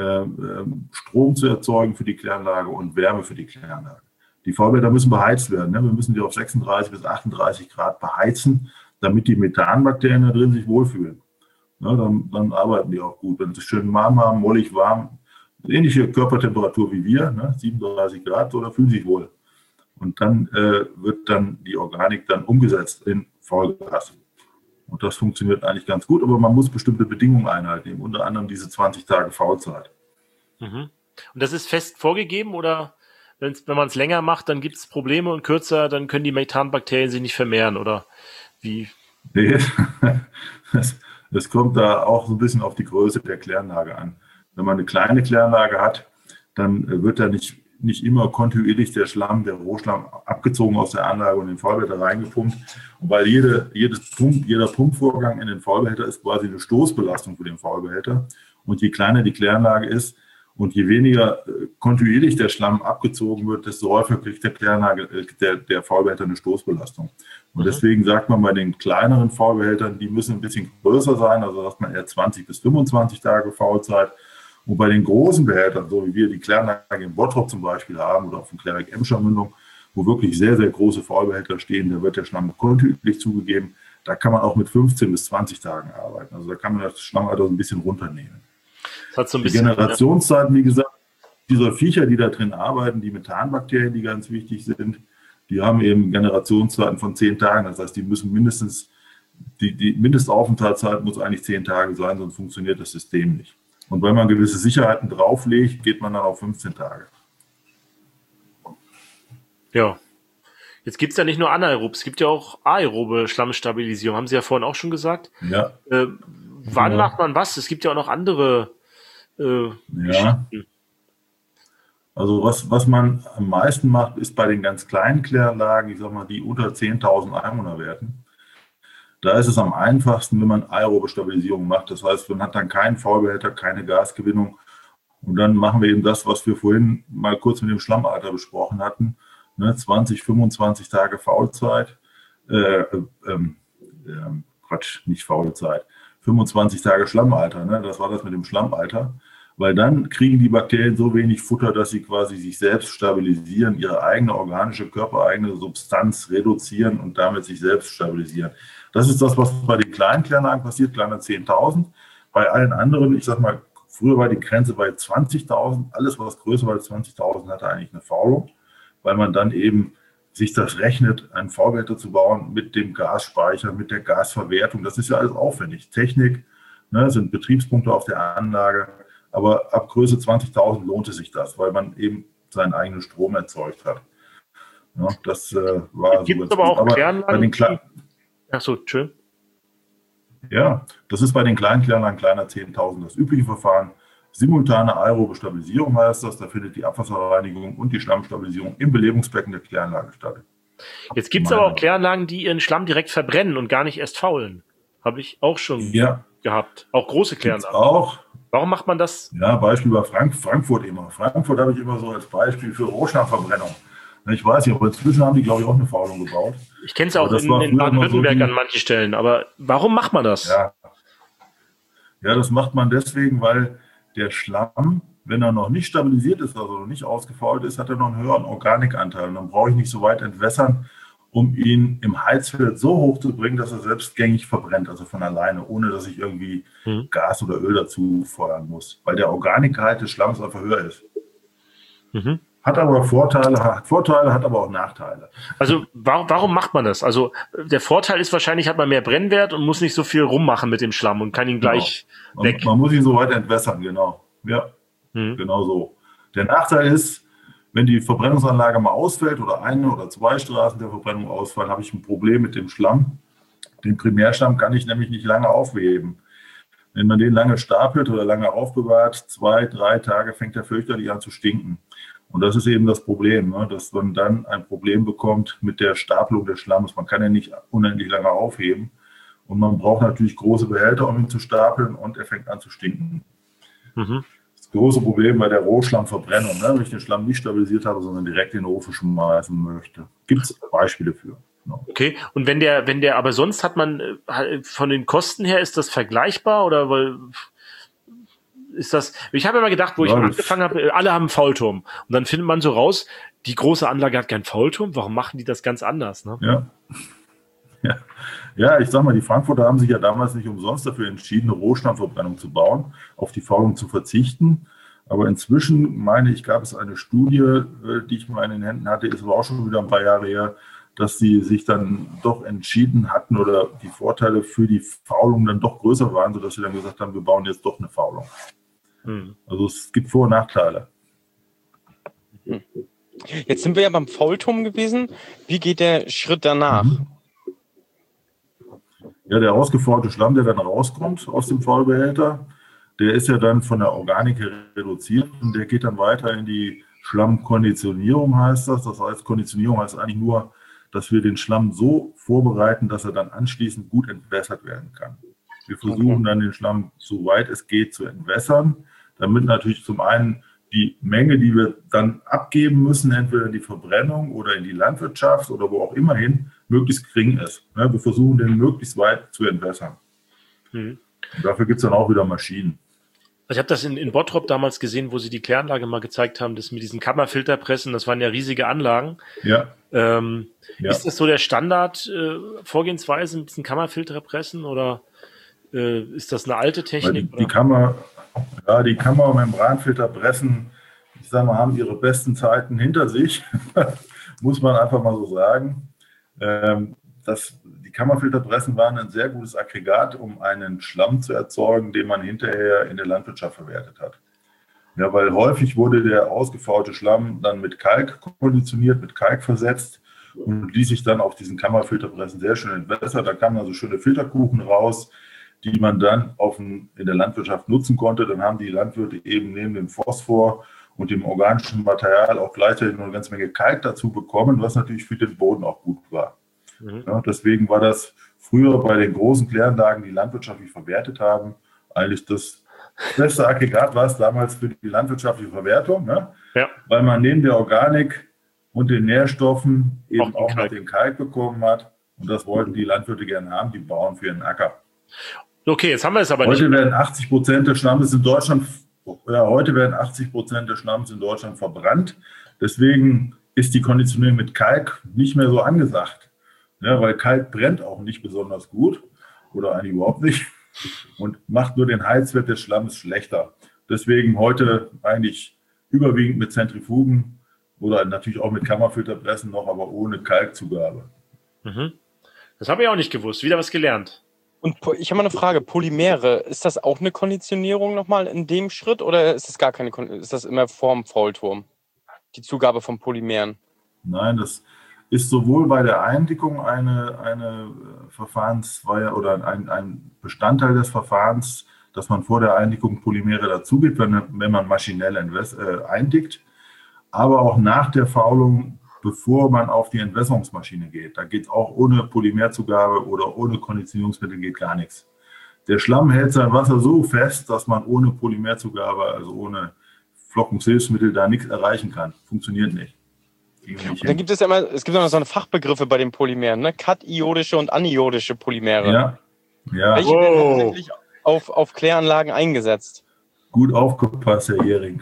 Strom zu erzeugen für die Kläranlage und Wärme für die Kläranlage. Die V-Behälter müssen beheizt werden. Wir müssen die auf 36 bis 38 Grad beheizen, damit die Methanbakterien da drin sich wohlfühlen. Dann arbeiten die auch gut. Wenn sie es schön warm haben, mollig warm, ähnliche Körpertemperatur wie wir, 37 Grad, so, da fühlen sie sich wohl. Und dann wird dann die Organik dann umgesetzt in V-Gas. Und das funktioniert eigentlich ganz gut, aber man muss bestimmte Bedingungen einhalten, unter anderem diese 20 Tage V-Zeit. Mhm. Und das ist fest vorgegeben oder wenn man es länger macht, dann gibt es Probleme und kürzer, dann können die Methanbakterien sich nicht vermehren oder wie? Nee, das kommt da auch so ein bisschen auf die Größe der Kläranlage an. Wenn man eine kleine Kläranlage hat, dann wird da nicht immer kontinuierlich der Rohschlamm abgezogen aus der Anlage und in den V-Behälter reingepumpt. Und weil jeder Pumpvorgang in den V-Behälter ist quasi eine Stoßbelastung für den V-Behälter. Und je kleiner die Kläranlage ist und je weniger kontinuierlich der Schlamm abgezogen wird, desto häufiger kriegt der V-Behälter eine Stoßbelastung. Und deswegen sagt man bei den kleineren V-Behältern, die müssen ein bisschen größer sein, also sagt man eher 20 bis 25 Tage V-Zeit. Und bei den großen Behältern, so wie wir die Kläranlage in Bottrop zum Beispiel haben oder auf dem Klärwerk-Emscher-Mündung, wo wirklich sehr, sehr große V-Behälter stehen, da wird der Schlamm kontinuierlich zugegeben. Da kann man auch mit 15 bis 20 Tagen arbeiten. Also da kann man das Schlammalter so ein bisschen runternehmen. Das hat so ein die Generationszeiten, wie gesagt, dieser Viecher, die da drin arbeiten, die Methanbakterien, die ganz wichtig sind, die haben eben Generationszeiten von 10 Tagen. Das heißt, die müssen die Mindestaufenthaltszeit muss eigentlich 10 Tage sein, sonst funktioniert das System nicht. Und wenn man gewisse Sicherheiten drauflegt, geht man dann auf 15 Tage. Ja. Jetzt gibt es ja nicht nur anaerob, es gibt ja auch aerobe Schlammstabilisierung, haben Sie ja vorhin auch schon gesagt. Ja. Wann macht man was? Es gibt ja auch noch andere Geschichten. Also was man am meisten macht, ist bei den ganz kleinen Kläranlagen, ich sag mal, die unter 10.000 Einwohnerwerten. Da ist es am einfachsten, wenn man aerobe Stabilisierung macht. Das heißt, man hat dann keinen V-Behälter, keine Gasgewinnung. Und dann machen wir eben das, was wir vorhin mal kurz mit dem Schlammalter besprochen hatten. 20, 25 Tage V-Zeit. Nicht V-Zeit. 25 Tage Schlammalter. Das war das mit dem Schlammalter. weil dann kriegen die Bakterien so wenig Futter, dass sie quasi sich selbst stabilisieren, ihre eigene organische, körpereigene Substanz reduzieren und damit sich selbst stabilisieren. Das ist das, was bei den kleinen Kläranlagen passiert, kleiner 10.000. Bei allen anderen, ich sag mal, früher war die Grenze bei 20.000. Alles, was größer war als 20.000, hatte eigentlich eine Faulung, weil man dann eben sich das rechnet, einen V-Werte zu bauen mit dem Gasspeicher, mit der Gasverwertung. Das ist ja alles aufwendig. Technik, ne, sind Betriebspunkte auf der Anlage. Aber ab Größe 20.000 lohnte sich das, weil man eben seinen eigenen Strom erzeugt hat. Ja, das war so. Gibt aber auch Kläranlagen. Achso, schön. Ja, das ist bei den kleinen Kläranlagen kleiner 10.000 das übliche Verfahren. Simultane aerobe Stabilisierung heißt das. Da findet die Abwasserreinigung und die Schlammstabilisierung im Belebungsbecken der Kläranlage statt. Jetzt gibt es aber auch Kläranlagen, die ihren Schlamm direkt verbrennen und gar nicht erst faulen. Habe ich auch schon gehabt. Auch große Kläranlagen. Auch. Warum macht man das? Ja, Beispiel bei Frankfurt immer. Frankfurt habe ich immer so als Beispiel für Rohstoffverbrennung. Ich weiß nicht, aber inzwischen haben die, glaube ich, auch eine Faulung gebaut. Ich kenne es auch in Baden-Württemberg an manchen Stellen. Aber warum macht man das? Ja, das macht man deswegen, weil der Schlamm, wenn er noch nicht stabilisiert ist, also noch nicht ausgefault ist, hat er noch einen höheren Organikanteil. Und dann brauche ich nicht so weit entwässern, um ihn im Heizfeld so hoch zu bringen, dass er selbstgängig verbrennt, also von alleine, ohne dass ich irgendwie Gas oder Öl dazu feuern muss, weil der Organikgehalt des Schlamms einfach höher ist. Mhm. Hat aber Vorteile, hat aber auch Nachteile. Also warum macht man das? Also der Vorteil ist wahrscheinlich, hat man mehr Brennwert und muss nicht so viel rummachen mit dem Schlamm und kann ihn gleich weg. Man muss ihn so weit entwässern, genau. Ja, genau so. Der Nachteil ist, wenn die Verbrennungsanlage mal ausfällt oder eine oder zwei Straßen der Verbrennung ausfallen, habe ich ein Problem mit dem Schlamm. Den Primärschlamm kann ich nämlich nicht lange aufheben. Wenn man den lange stapelt oder lange aufbewahrt, 2, 3 Tage fängt er fürchterlich an zu stinken. Und das ist eben das Problem, ne? Dass man dann ein Problem bekommt mit der Stapelung des Schlamms. Man kann ihn nicht unendlich lange aufheben. Und man braucht natürlich große Behälter, um ihn zu stapeln, und er fängt an zu stinken. Mhm. Das große Problem bei der Rohschlammverbrennung, ne? Wenn ich den Schlamm nicht stabilisiert habe, sondern direkt in den Ofen schmeißen möchte. Gibt es Beispiele für. Genau. Okay, und wenn der, aber sonst hat man, von den Kosten her, ist das vergleichbar oder ist das, ich habe immer gedacht, wo ich angefangen habe, alle haben einen Faulturm. Und dann findet man so raus, die große Anlage hat keinen Faulturm, warum machen die das ganz anders? Ne? Ja, ich sag mal, die Frankfurter haben sich ja damals nicht umsonst dafür entschieden, eine Rohschlammverbrennung zu bauen, auf die Faulung zu verzichten. Aber inzwischen, meine ich, gab es eine Studie, die ich mal in den Händen hatte, ist aber auch schon wieder ein paar Jahre her, dass sie sich dann doch entschieden hatten oder die Vorteile für die Faulung dann doch größer waren, sodass sie dann gesagt haben, wir bauen jetzt doch eine Faulung. Also es gibt Vor- und Nachteile. Jetzt sind wir ja beim Faulturm gewesen. Wie geht der Schritt danach? Ja, der ausgefaulte Schlamm, der dann rauskommt aus dem Faulbehälter, der ist ja dann von der Organik her reduziert und der geht dann weiter in die Schlammkonditionierung, heißt das. Das heißt, Konditionierung heißt eigentlich nur, dass wir den Schlamm so vorbereiten, dass er dann anschließend gut entwässert werden kann. Wir versuchen dann den Schlamm, soweit es geht, zu entwässern, damit natürlich zum einen die Menge, die wir dann abgeben müssen, entweder in die Verbrennung oder in die Landwirtschaft oder wo auch immer hin, möglichst gering ist. Ja, wir versuchen den möglichst weit zu entwässern. Und dafür gibt es dann auch wieder Maschinen. Ich habe das in Bottrop damals gesehen, wo sie die Kläranlage mal gezeigt haben, das mit diesen Kammerfilterpressen, das waren ja riesige Anlagen. Ja. Ist das so der Standard Vorgehensweise mit diesen Kammerfilterpressen oder ist das eine alte Technik? Die Kammermembranfilterpressen, ich sage mal, haben ihre besten Zeiten hinter sich, muss man einfach mal so sagen. Die Kammerfilterpressen waren ein sehr gutes Aggregat, um einen Schlamm zu erzeugen, den man hinterher in der Landwirtschaft verwertet hat. Ja, weil häufig wurde der ausgefaulte Schlamm dann mit Kalk konditioniert, mit Kalk versetzt und ließ sich dann auf diesen Kammerfilterpressen sehr schön entwässern. Da kamen also schöne Filterkuchen raus, die man dann in der Landwirtschaft nutzen konnte. Dann haben die Landwirte eben neben dem Phosphor und dem organischen Material auch gleichzeitig noch eine ganze Menge Kalk dazu bekommen, was natürlich für den Boden auch gut war. Ja, deswegen war das früher bei den großen Kläranlagen, die landwirtschaftlich verwertet haben, eigentlich das beste Aggregat war es damals für die landwirtschaftliche Verwertung, ne? Ja. Weil man neben der Organik und den Nährstoffen eben auch noch den Kalk bekommen hat. Und das wollten die Landwirte gerne haben, die Bauern für ihren Acker. Okay, jetzt haben wir es aber Heute werden 80% des Schlammes in Deutschland Ja, heute werden 80% des Schlamms in Deutschland verbrannt. Deswegen ist die Konditionierung mit Kalk nicht mehr so angesagt. Ja, weil Kalk brennt auch nicht besonders gut oder eigentlich überhaupt nicht und macht nur den Heizwert des Schlamms schlechter. Deswegen heute eigentlich überwiegend mit Zentrifugen oder natürlich auch mit Kammerfilterpressen noch, aber ohne Kalkzugabe. Mhm. Das habe ich auch nicht gewusst. Wieder was gelernt. Und ich habe mal eine Frage. Polymere, ist das auch eine Konditionierung nochmal in dem Schritt oder ist das gar keine, ist das immer vorm Faulturm? Die Zugabe von Polymeren? Nein, das ist sowohl bei der Eindickung eine Verfahrensweise oder ein Bestandteil des Verfahrens, dass man vor der Eindickung Polymere dazugibt, wenn man maschinell eindickt, aber auch nach der Faulung, bevor man auf die Entwässerungsmaschine geht. Da geht es auch ohne Polymerzugabe oder ohne Konditionierungsmittel geht gar nichts. Der Schlamm hält sein Wasser so fest, dass man ohne Polymerzugabe, also ohne Flockungshilfsmittel, da nichts erreichen kann. Funktioniert nicht. Und dann gibt es ja immer, so eine Fachbegriffe bei den Polymeren, ne? Katiodische und aniodische Polymere. Ja. Welche werden tatsächlich auf Kläranlagen eingesetzt? Gut aufgepasst, Herr Jähring.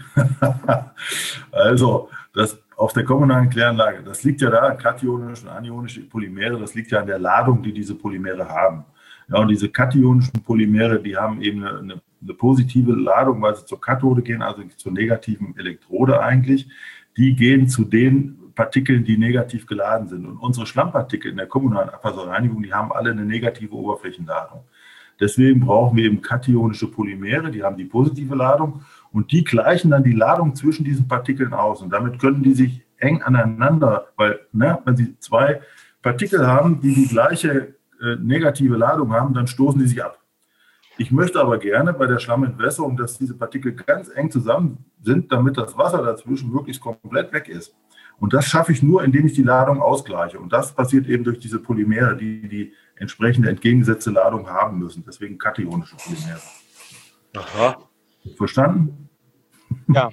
Also, das auf der kommunalen Kläranlage, das liegt ja da, kationische und anionische Polymere, das liegt ja an der Ladung, die diese Polymere haben. Ja, und diese kationischen Polymere, die haben eben eine positive Ladung, weil sie zur Kathode gehen, also zur negativen Elektrode eigentlich. Die gehen zu den Partikeln, die negativ geladen sind. Und unsere Schlammpartikel in der kommunalen Abwasserreinigung, die haben alle eine negative Oberflächenladung. Deswegen brauchen wir eben kationische Polymere, die haben die positive Ladung und die gleichen dann die Ladung zwischen diesen Partikeln aus. Und damit können die sich eng aneinander, weil wenn Sie zwei Partikel haben, die die gleiche negative Ladung haben, dann stoßen die sich ab. Ich möchte aber gerne bei der Schlammentwässerung, dass diese Partikel ganz eng zusammen sind, damit das Wasser dazwischen wirklich komplett weg ist. Und das schaffe ich nur, indem ich die Ladung ausgleiche. Und das passiert eben durch diese Polymere, die entsprechende entgegengesetzte Ladung haben müssen. Deswegen kationische Polymere. Aha. Verstanden? Ja.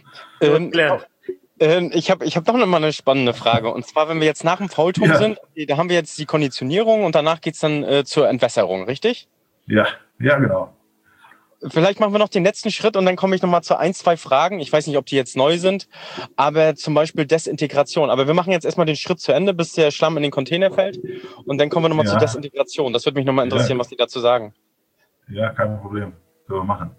Ich hab doch noch mal eine spannende Frage. Und zwar, wenn wir jetzt nach dem Faulturm sind, da haben wir jetzt die Konditionierung und danach geht es dann zur Entwässerung, richtig? Ja, genau. Vielleicht machen wir noch den letzten Schritt und dann komme ich noch mal zu 1, 2 Fragen. Ich weiß nicht, ob die jetzt neu sind, aber zum Beispiel Desintegration. Aber wir machen jetzt erstmal den Schritt zu Ende, bis der Schlamm in den Container fällt. Und dann kommen wir noch mal zur Desintegration. Das würde mich noch mal interessieren, was die dazu sagen. Ja, kein Problem. Können wir machen.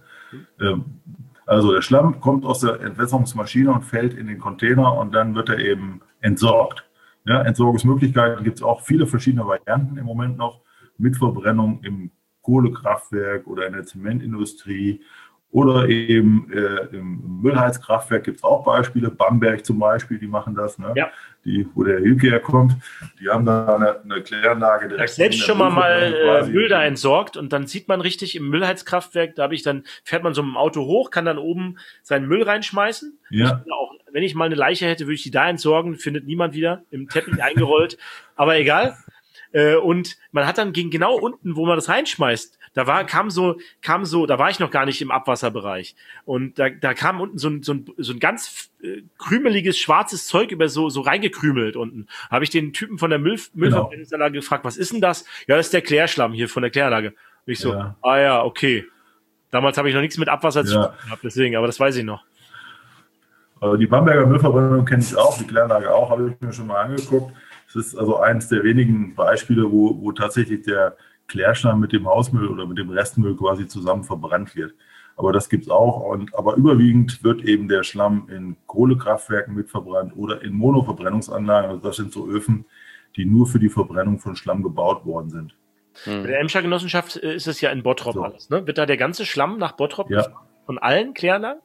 Also der Schlamm kommt aus der Entwässerungsmaschine und fällt in den Container und dann wird er eben entsorgt. Ja, Entsorgungsmöglichkeiten gibt es auch viele verschiedene Varianten im Moment noch mit Verbrennung im Kohlekraftwerk oder in der Zementindustrie oder eben im Müllheizkraftwerk gibt es auch Beispiele. Bamberg zum Beispiel, die machen das, ne? Ja. Wo der Hilke herkommt. Die haben da eine Kläranlage direkt. Ich habe selbst schon mal Müll da entsorgt und dann sieht man richtig im Müllheizkraftwerk, fährt man so mit dem Auto hoch, kann dann oben seinen Müll reinschmeißen. Ja. Wenn ich mal eine Leiche hätte, würde ich die da entsorgen, findet niemand wieder, im Teppich eingerollt. Aber egal. Und man hat dann genau unten, wo man das reinschmeißt, da war ich noch gar nicht im Abwasserbereich. Und da kam unten so ein ganz krümeliges, schwarzes Zeug über so reingekrümelt unten. Habe ich den Typen von der Müllverbrennungsanlage gefragt, was ist denn das? Ja, das ist der Klärschlamm hier von der Kläranlage. Und ich so, okay. Damals habe ich noch nichts mit Abwasser zu tun gehabt, deswegen, aber das weiß ich noch. Also die Bamberger Müllverbrennung kenne ich auch, die Kläranlage auch, habe ich mir schon mal angeguckt. Es ist also eines der wenigen Beispiele, wo tatsächlich der Klärschlamm mit dem Hausmüll oder mit dem Restmüll quasi zusammen verbrannt wird. Aber das gibt es auch. Aber überwiegend wird eben der Schlamm in Kohlekraftwerken mitverbrannt oder in Monoverbrennungsanlagen. Also das sind so Öfen, die nur für die Verbrennung von Schlamm gebaut worden sind. Bei der Emscher Genossenschaft ist es ja in Bottrop alles. Ne? Wird da der ganze Schlamm nach Bottrop von allen Kläranlagen?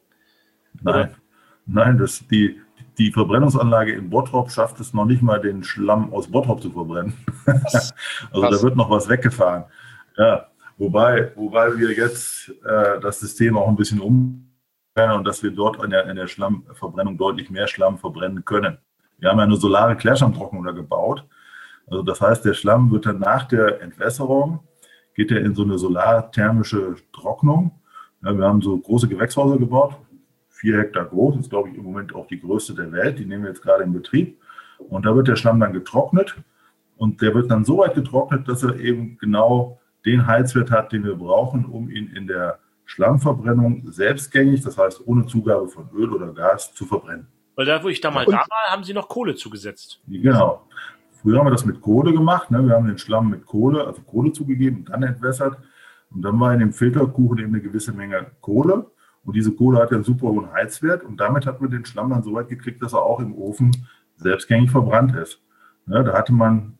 Nein, die Verbrennungsanlage in Bottrop schafft es noch nicht mal, den Schlamm aus Bottrop zu verbrennen. Also da wird noch was weggefahren. Ja, wobei wir jetzt das System auch ein bisschen umstellen und dass wir dort in der Schlammverbrennung deutlich mehr Schlamm verbrennen können. Wir haben ja eine solare Klärschlammtrocknung da gebaut. Also das heißt, der Schlamm wird dann nach der Entwässerung, geht er in so eine solarthermische Trocknung. Ja, wir haben so große Gewächshäuser gebaut, 4 Hektar groß, ist glaube ich im Moment auch die größte der Welt, die nehmen wir jetzt gerade in Betrieb. Und da wird der Schlamm dann getrocknet und der wird dann so weit getrocknet, dass er eben genau den Heizwert hat, den wir brauchen, um ihn in der Schlammverbrennung selbstgängig, das heißt ohne Zugabe von Öl oder Gas, zu verbrennen. Weil da, wo ich da mal da war, haben sie noch Kohle zugesetzt. Genau. Früher haben wir das mit Kohle gemacht. Ne? Wir haben den Schlamm mit Kohle, also Kohle zugegeben und dann entwässert. Und dann war in dem Filterkuchen eben eine gewisse Menge Kohle. Und diese Kohle hat ja einen super hohen Heizwert. Und damit hat man den Schlamm dann so weit gekriegt, dass er auch im Ofen selbstgängig verbrannt ist. Ne? Da hatte man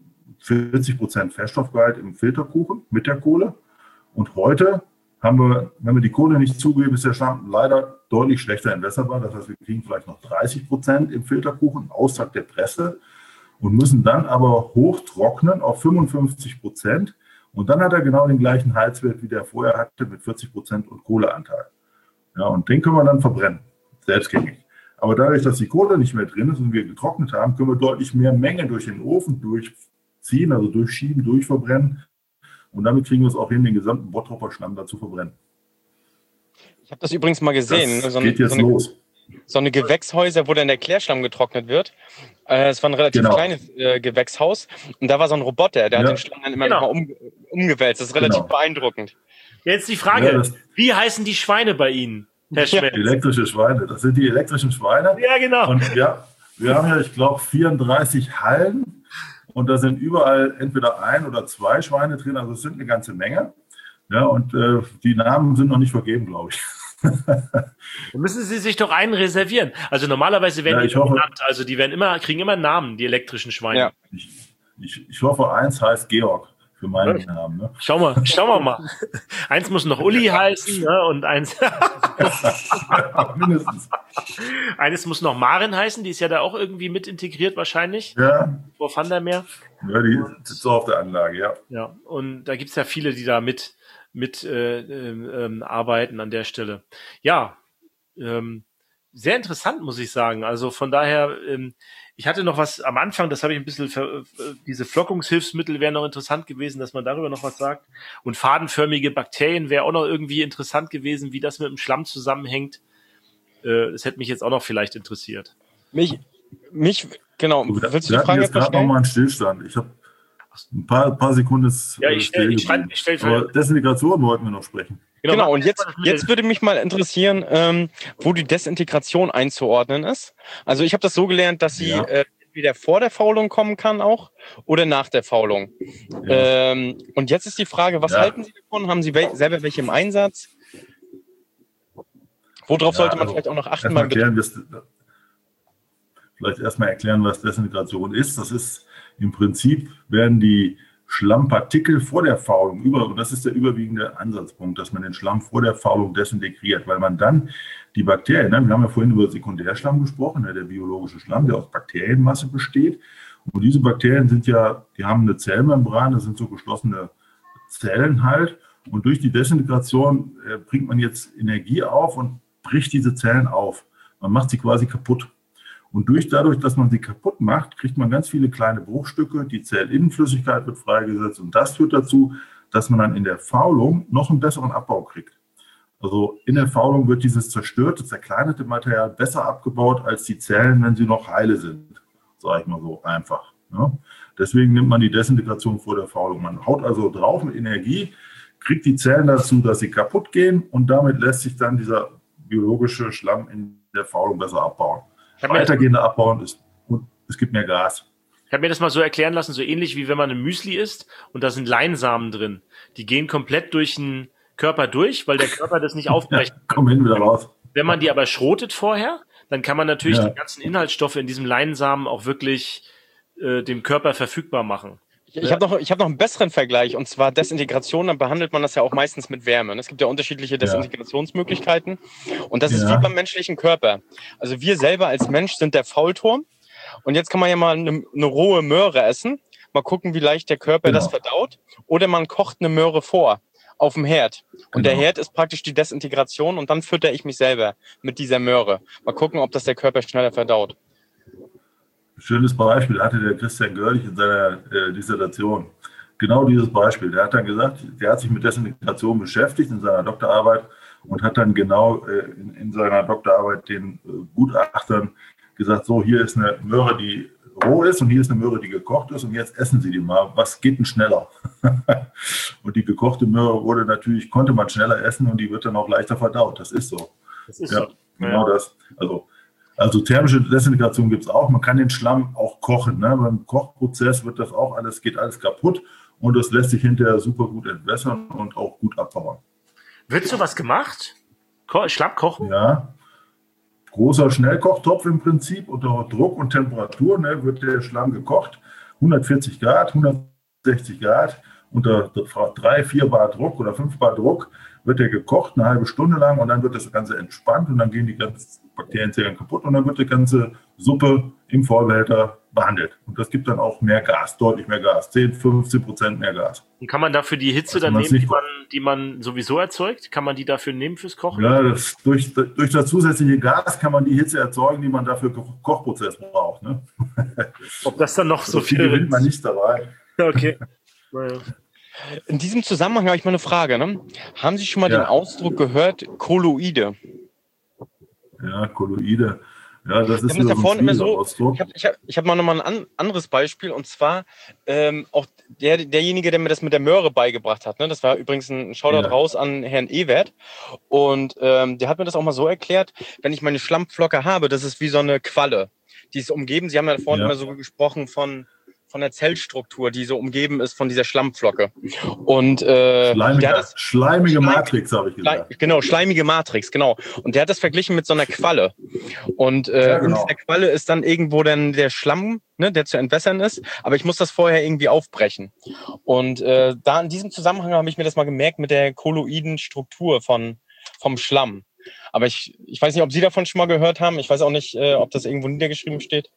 40% Feststoffgehalt im Filterkuchen mit der Kohle. Und heute haben wir, wenn wir die Kohle nicht zugeben, ist der Schlamm leider deutlich schlechter entwässerbar. Das heißt, wir kriegen vielleicht noch 30% im Filterkuchen außerhalb der Presse und müssen dann aber hochtrocknen auf 55%. Und dann hat er genau den gleichen Heizwert, wie der vorher hatte, mit 40% und Kohleanteil. Ja, und den können wir dann verbrennen, selbstgängig. Aber dadurch, dass die Kohle nicht mehr drin ist und wir getrocknet haben, können wir deutlich mehr Menge durch den Ofen durchziehen, also durchschieben, durchverbrennen. Und damit kriegen wir es auch hin, den gesamten Bottroper Schlamm da zu verbrennen. Ich habe das übrigens mal gesehen. Das geht jetzt los. So eine Gewächshäuser, wo dann der Klärschlamm getrocknet wird. Es war ein relativ kleines Gewächshaus. Und da war so ein Roboter, der hat den Schlamm dann immer noch mal umgewälzt. Das ist relativ beeindruckend. Jetzt die Frage, wie heißen die Schweine bei Ihnen, Herr Schmelz? Elektrische Schweine, das sind die elektrischen Schweine. Ja, genau. Und ja, wir haben ja, ich glaube, 34 Hallen. Und da sind überall entweder 1 oder 2 Schweine drin, also es sind eine ganze Menge. Ja, und die Namen sind noch nicht vergeben, glaube ich. Dann müssen Sie sich doch einen reservieren. Also normalerweise werden die genannt, also die werden kriegen immer Namen, die elektrischen Schweine. Ja. Ich hoffe, 1 heißt Georg für meinen Namen. Ne? Schauen wir mal. 1 muss noch Uli heißen, ne? Und 1 mindestens. Eines muss noch Maren heißen, die ist ja da auch irgendwie mit integriert wahrscheinlich. Ja. Vor Van der Meer. Ja, die sitzt so auf der Anlage, ja. Ja, und da gibt es ja viele, die da mit arbeiten an der Stelle. Ja, sehr interessant, muss ich sagen. Also von daher, ich hatte noch was am Anfang, das habe ich ein bisschen, diese Flockungshilfsmittel wären noch interessant gewesen, dass man darüber noch was sagt. Und fadenförmige Bakterien wäre auch noch irgendwie interessant gewesen, wie das mit dem Schlamm zusammenhängt. Das hätte mich jetzt auch noch vielleicht interessiert. Mich genau. Willst du die Frage jetzt gerade noch mal einen Stillstand? Ich habe ein paar Sekunden. Ja, ich stell Aber Desintegration wollten wir noch sprechen. Genau, und jetzt würde mich mal interessieren, wo die Desintegration einzuordnen ist. Also ich habe das so gelernt, dass sie entweder vor der Faulung kommen kann auch oder nach der Faulung. Ja. Und jetzt ist die Frage, was halten Sie davon? Haben Sie selber welche im Einsatz? Worauf sollte man vielleicht auch noch achten? Vielleicht erstmal erklären, was Desintegration ist. Das ist im Prinzip, werden die Schlammpartikel vor der Faulung, und das ist der überwiegende Ansatzpunkt, dass man den Schlamm vor der Faulung desintegriert, weil man dann die Bakterien, wir haben ja vorhin über Sekundärschlamm gesprochen, der biologische Schlamm, der aus Bakterienmasse besteht. Und diese Bakterien die haben eine Zellmembran, das sind so geschlossene Zellen halt. Und durch die Desintegration bringt man jetzt Energie auf und bricht diese Zellen auf. Man macht sie quasi kaputt. Und dadurch, dass man sie kaputt macht, kriegt man ganz viele kleine Bruchstücke, die Zellinnenflüssigkeit wird freigesetzt und das führt dazu, dass man dann in der Faulung noch einen besseren Abbau kriegt. Also in der Faulung wird dieses zerstörte, zerkleinerte Material besser abgebaut als die Zellen, wenn sie noch heile sind, sage ich mal so einfach. Ja. Deswegen nimmt man die Desintegration vor der Faulung. Man haut also drauf mit Energie, kriegt die Zellen dazu, dass sie kaputt gehen und damit lässt sich dann dieser biologische Schlamm in der Faulung besser abbauen. Weitergehender abbauen ist und es gibt mehr Gas. Ich habe mir das mal so erklären lassen, so ähnlich wie wenn man ein Müsli isst und da sind Leinsamen drin. Die gehen komplett durch den Körper durch, weil der Körper das nicht aufbrechen kann. Kommen hinten wieder raus. Wenn man die aber schrotet vorher, dann kann man natürlich die ganzen Inhaltsstoffe in diesem Leinsamen auch wirklich dem Körper verfügbar machen. Ich habe noch einen besseren Vergleich, und zwar Desintegration, dann behandelt man das ja auch meistens mit Wärme. Es gibt ja unterschiedliche Desintegrationsmöglichkeiten und das ist wie beim menschlichen Körper. Also wir selber als Mensch sind der Faulturm und jetzt kann man ja mal eine rohe Möhre essen, mal gucken, wie leicht der Körper das verdaut, oder man kocht eine Möhre vor auf dem Herd und der Herd ist praktisch die Desintegration und dann fütter ich mich selber mit dieser Möhre. Mal gucken, ob das der Körper schneller verdaut. Schönes Beispiel hatte der Christian Görlich in seiner Dissertation. Genau dieses Beispiel. Der hat dann gesagt, der hat sich mit Desintegration beschäftigt in seiner Doktorarbeit und hat dann genau in seiner Doktorarbeit den Gutachtern gesagt, so, hier ist eine Möhre, die roh ist und hier ist eine Möhre, die gekocht ist und jetzt essen Sie die mal. Was geht denn schneller? Und die gekochte Möhre konnte man schneller essen und die wird dann auch leichter verdaut. Das ist so. Das ist so. Genau das. Also thermische Desintegration gibt es auch. Man kann den Schlamm auch kochen. Ne? Beim Kochprozess geht alles kaputt und das lässt sich hinterher super gut entwässern und auch gut abbauen. Wird sowas gemacht? Schlamm kochen? Ja. Großer Schnellkochtopf im Prinzip, unter Druck und Temperatur, ne, wird der Schlamm gekocht. 140 Grad, 160 Grad, unter 3-4 Bar Druck oder 5 Bar Druck wird der gekocht, eine halbe Stunde lang und dann wird das Ganze entspannt und dann gehen die ganzen Bakterienzellen kaputt und dann wird die ganze Suppe im Vollbehälter behandelt. Und das gibt dann auch mehr Gas, deutlich mehr Gas, 10-15% mehr Gas. Und kann man dafür die Hitze dann nehmen, die man sowieso erzeugt? Kann man die dafür nehmen fürs Kochen? Ja, durch das zusätzliche Gas kann man die Hitze erzeugen, die man dafür für den Kochprozess braucht. Ne? Ob das dann noch so viel gewinnt man nicht dabei. Okay. Naja. In diesem Zusammenhang habe ich mal eine Frage. Ne? Haben Sie schon mal den Ausdruck gehört, Kolloide? Ja, Kolloide. Ja, das ist ja vorhin immer so. Ausdruck. Ich hab mal nochmal ein anderes Beispiel und zwar auch derjenige, der mir das mit der Möhre beigebracht hat. Ne? Das war übrigens ein Shoutout raus an Herrn Ewert. Und der hat mir das auch mal so erklärt, wenn ich meine Schlammpflocke habe, das ist wie so eine Qualle. Die ist umgeben, Sie haben ja vorhin immer so gesprochen von der Zellstruktur, die so umgeben ist von dieser Schlammpflocke. Und schleimige Matrix, habe ich gesagt. Genau, schleimige Matrix, genau. Und der hat das verglichen mit so einer Qualle. Und in dieser Qualle ist dann irgendwo dann der Schlamm, ne, der zu entwässern ist. Aber ich muss das vorher irgendwie aufbrechen. Und da in diesem Zusammenhang habe ich mir das mal gemerkt mit der kolloiden Struktur vom Schlamm. Aber ich weiß nicht, ob Sie davon schon mal gehört haben. Ich weiß auch nicht, ob das irgendwo niedergeschrieben steht.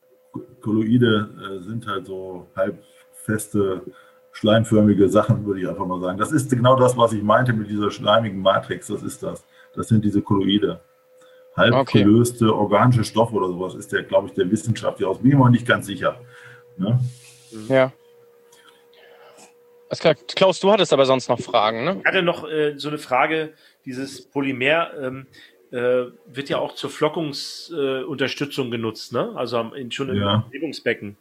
Kolloide sind halt so halbfeste, schleimförmige Sachen, würde ich einfach mal sagen. Das ist genau das, was ich meinte mit dieser schleimigen Matrix. Das ist das. Das sind diese Kolloide. Halbgelöste organische Stoffe oder sowas ist der, glaube ich, der Wissenschaftler aus. Bin ich mir nicht ganz sicher. Ne? Ja. Alles klar. Klaus, du hattest aber sonst noch Fragen, ne? Ich hatte noch so eine Frage. Dieses Polymer wird ja auch zur Flockungsunterstützung genutzt, ne? Also schon im Bewegungsbecken.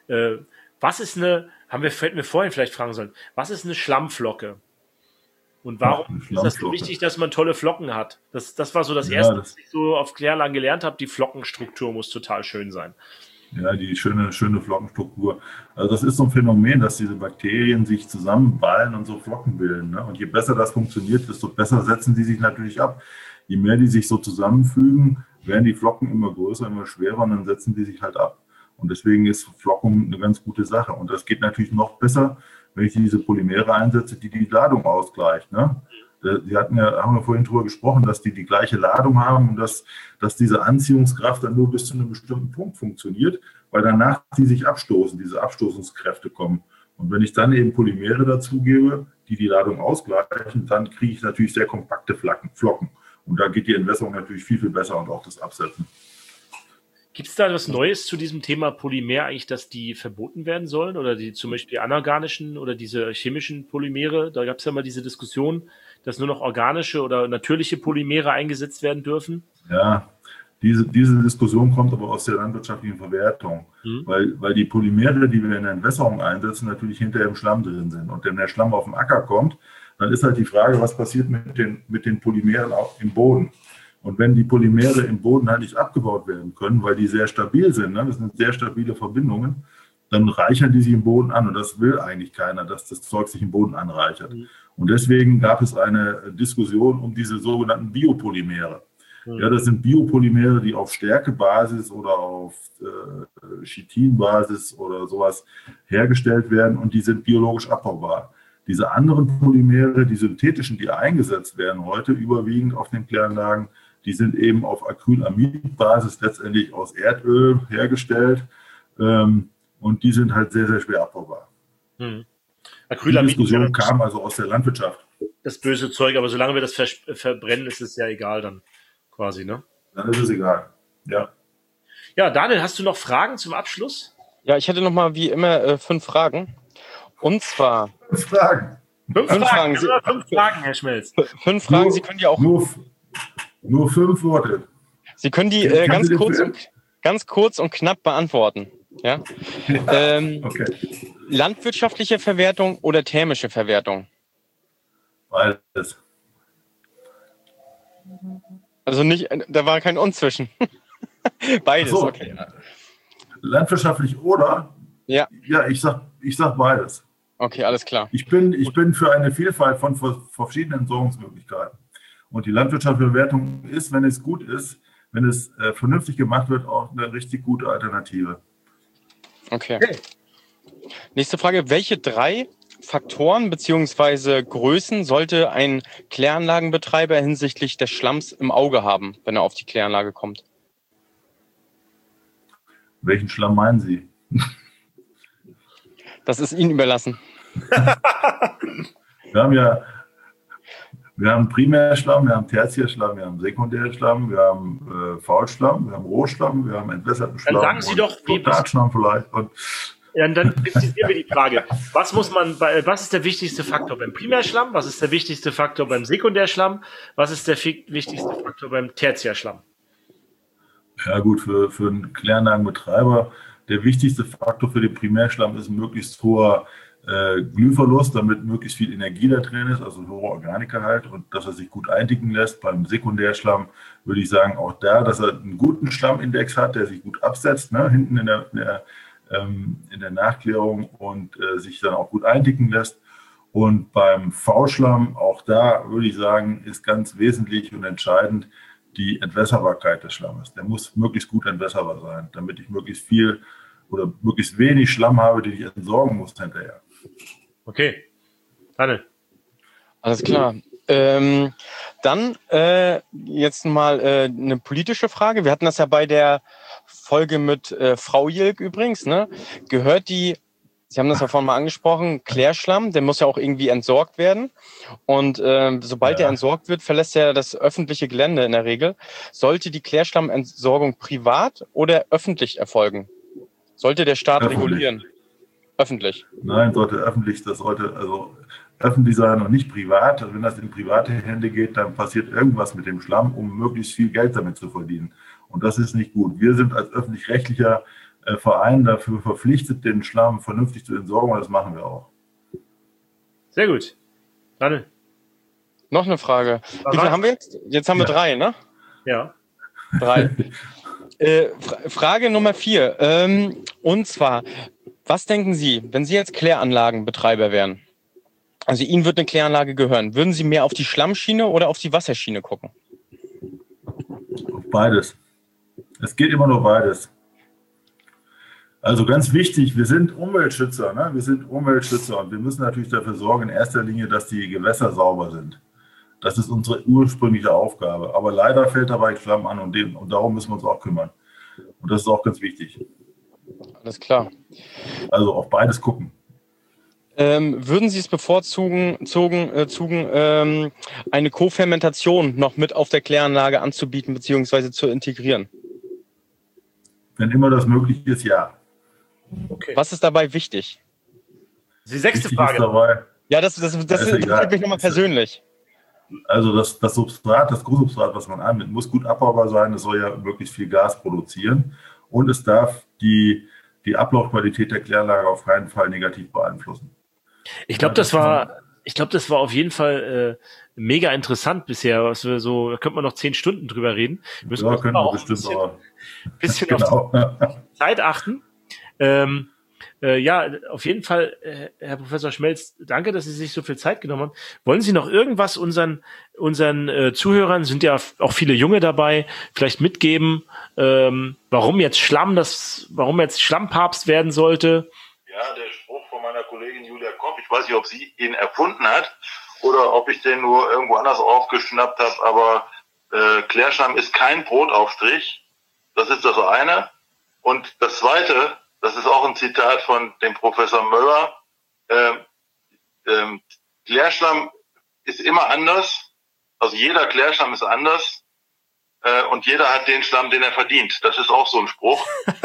Hätten wir vorhin vielleicht fragen sollen, was ist eine Schlammflocke? Und warum ist das so wichtig, dass man tolle Flocken hat? Das war so das Erste, was ich so auf Kläranlagen gelernt habe. Die Flockenstruktur muss total schön sein. Ja, die schöne Flockenstruktur. Also das ist so ein Phänomen, dass diese Bakterien sich zusammenballen und so Flocken bilden. Ne? Und je besser das funktioniert, desto besser setzen die sich natürlich ab. Je mehr die sich so zusammenfügen, werden die Flocken immer größer, immer schwerer und dann setzen die sich halt ab. Und deswegen ist Flockung eine ganz gute Sache. Und das geht natürlich noch besser, wenn ich diese Polymere einsetze, die Ladung ausgleicht. Ne? Haben wir vorhin drüber gesprochen, dass die gleiche Ladung haben und dass diese Anziehungskraft dann nur bis zu einem bestimmten Punkt funktioniert, weil danach die sich abstoßen, diese Abstoßungskräfte kommen. Und wenn ich dann eben Polymere dazugebe, die Ladung ausgleichen, dann kriege ich natürlich sehr kompakte Flocken. Und da geht die Entwässerung natürlich viel, viel besser und auch das Absetzen. Gibt es da was Neues zu diesem Thema Polymer eigentlich, dass die verboten werden sollen? Oder die zum Beispiel anorganischen oder diese chemischen Polymere? Da gab es ja mal diese Diskussion, dass nur noch organische oder natürliche Polymere eingesetzt werden dürfen. Ja, diese Diskussion kommt aber aus der landwirtschaftlichen Verwertung. Weil die Polymere, die wir in der Entwässerung einsetzen, natürlich hinterher im Schlamm drin sind. Und wenn der Schlamm auf den Acker kommt, dann ist halt die Frage, was passiert mit den Polymeren auch im Boden. Und wenn die Polymere im Boden halt nicht abgebaut werden können, weil die sehr stabil sind, ne, das sind sehr stabile Verbindungen, dann reichern die sich im Boden an. Und das will eigentlich keiner, dass das Zeug sich im Boden anreichert. Und deswegen gab es eine Diskussion um diese sogenannten Biopolymere. Ja, das sind Biopolymere, die auf Stärkebasis oder auf Chitinbasis oder sowas hergestellt werden und die sind biologisch abbaubar. Diese anderen Polymere, die synthetischen, die eingesetzt werden heute überwiegend auf den Kläranlagen, die sind eben auf Acrylamidbasis letztendlich aus Erdöl hergestellt und die sind halt sehr, sehr schwer abbaubar. Acrylamid, die Diskussion kam also aus der Landwirtschaft. Das böse Zeug, aber solange wir das verbrennen, ist es ja egal dann quasi, ne? Dann ist es egal, ja. Ja, Daniel, hast du noch Fragen zum Abschluss? Ja, ich hätte noch mal wie immer 5 Fragen. Und zwar... 5 Fragen? 5 Fragen, 5 Fragen, Herr Schmelz. 5 Fragen, Sie können die auch... Nur 5 Worte. Sie können die ganz kurz und knapp beantworten. Ja? Okay. Landwirtschaftliche Verwertung oder thermische Verwertung? Beides. Also nicht, da war kein Und zwischen. Beides, Ach so. Okay. Landwirtschaftlich oder? Ja. Ja, ich sag beides. Okay, alles klar. Ich bin für eine Vielfalt von verschiedenen Entsorgungsmöglichkeiten. Und die landwirtschaftliche Verwertung ist, wenn es gut ist, wenn es vernünftig gemacht wird, auch eine richtig gute Alternative. Okay. Nächste Frage. Welche 3 Faktoren bzw. Größen sollte ein Kläranlagenbetreiber hinsichtlich des Schlamms im Auge haben, wenn er auf die Kläranlage kommt? Welchen Schlamm meinen Sie? Das ist Ihnen überlassen. Wir haben Primärschlamm, wir haben Tertiärschlamm, wir haben Sekundärschlamm, wir haben Faulschlamm, wir haben Rohschlamm, wir haben entwässerten Schlamm. Dann sagen Sie doch, wie Potatschlamm vielleicht. Und ja, dann präzisieren wir die Frage. Was ist der wichtigste Faktor beim Primärschlamm? Was ist der wichtigste Faktor beim Sekundärschlamm? Was ist der wichtigste Faktor beim Tertiärschlamm? ja gut, für einen Kläranlagenbetreiber, der wichtigste Faktor für den Primärschlamm ist ein möglichst hoher Glühverlust, damit möglichst viel Energie da drin ist, also ein hoher Organikgehalt und dass er sich gut eindicken lässt. Beim Sekundärschlamm würde ich sagen, auch da, dass er einen guten Schlammindex hat, der sich gut absetzt, ne, hinten in der Nachklärung und sich dann auch gut eindicken lässt. Und beim V-Schlamm, auch da würde ich sagen, ist ganz wesentlich und entscheidend die Entwässerbarkeit des Schlammes. Der muss möglichst gut entwässerbar sein, damit ich möglichst viel oder möglichst wenig Schlamm habe, den ich entsorgen muss hinterher. Okay, Daniel. Alles klar. Dann jetzt mal eine politische Frage. Wir hatten das ja bei der Folge mit Frau Jilk übrigens. Ne? Gehört Sie haben das ja vorhin mal angesprochen, Klärschlamm, der muss ja auch irgendwie entsorgt werden. Und sobald der entsorgt wird, verlässt er das öffentliche Gelände in der Regel. Sollte die Klärschlammentsorgung privat oder öffentlich erfolgen? Sollte der Staat regulieren? Öffentlich. Nein, sollte öffentlich. Das sollte also öffentlich sein und nicht privat. Wenn das in private Hände geht, dann passiert irgendwas mit dem Schlamm, um möglichst viel Geld damit zu verdienen. Und das ist nicht gut. Wir sind als öffentlich-rechtlicher Verein dafür verpflichtet, den Schlamm vernünftig zu entsorgen, und das machen wir auch. Sehr gut. Daniel. Noch eine Frage. Wie viel haben wir jetzt? Jetzt haben wir 3, ne? Ja. 3. Frage Nummer 4. Und zwar, was denken Sie, wenn Sie jetzt Kläranlagenbetreiber wären? Also Ihnen wird eine Kläranlage gehören. Würden Sie mehr auf die Schlammschiene oder auf die Wasserschiene gucken? Auf beides. Es geht immer nur beides. Also ganz wichtig, wir sind Umweltschützer, ne? Wir sind Umweltschützer und wir müssen natürlich dafür sorgen, in erster Linie, dass die Gewässer sauber sind. Das ist unsere ursprüngliche Aufgabe. Aber leider fällt dabei Schlamm an und darum müssen wir uns auch kümmern. Und das ist auch ganz wichtig. Alles klar. Also auf beides gucken. Würden Sie es bevorzugen, eine Kofermentation noch mit auf der Kläranlage anzubieten bzw. zu integrieren? Wenn immer das möglich ist, ja. Okay. Was ist dabei wichtig? Die 6. Frage. Dabei, ja, das interessiert mich nochmal persönlich. Also das Substrat, das Grundsubstrat, was man anwendet, muss gut abbaubar sein. Es soll ja möglichst viel Gas produzieren. Und es darf die Ablaufqualität der Kläranlage auf keinen Fall negativ beeinflussen. Ich glaube, das war auf jeden Fall mega interessant bisher. Was wir so, da könnte man noch 10 Stunden drüber reden. Ja, können wir bestimmt, aber bisschen genau. auf die Zeit achten. Ja, auf jeden Fall, Herr Professor Schmelz, danke, dass Sie sich so viel Zeit genommen haben. Wollen Sie noch irgendwas unseren Zuhörern, sind ja auch viele Junge dabei, vielleicht mitgeben, warum jetzt Schlammpapst werden sollte? Ja, der Spruch von meiner Kollegin Julia Kopp, ich weiß nicht, ob sie ihn erfunden hat oder ob ich den nur irgendwo anders aufgeschnappt habe, aber Klärschlamm ist kein Brotaufstrich. Das ist das eine. Und das zweite, das ist auch ein Zitat von dem Professor Möller. Klärschlamm ist immer anders. Also jeder Klärschlamm ist anders. Und jeder hat den Schlamm, den er verdient. Das ist auch so ein Spruch,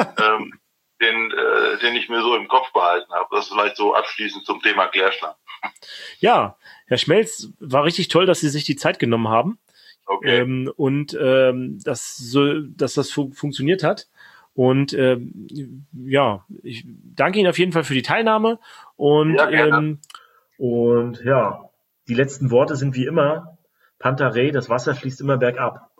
den ich mir so im Kopf behalten habe. Das ist vielleicht so abschließend zum Thema Klärschlamm. Ja, Herr Schmelz, war richtig toll, dass Sie sich die Zeit genommen haben. Okay. Dass das funktioniert hat. Und ja, ich danke Ihnen auf jeden Fall für die Teilnahme. Und ja, die letzten Worte sind wie immer, Panta Rhei, das Wasser fließt immer bergab.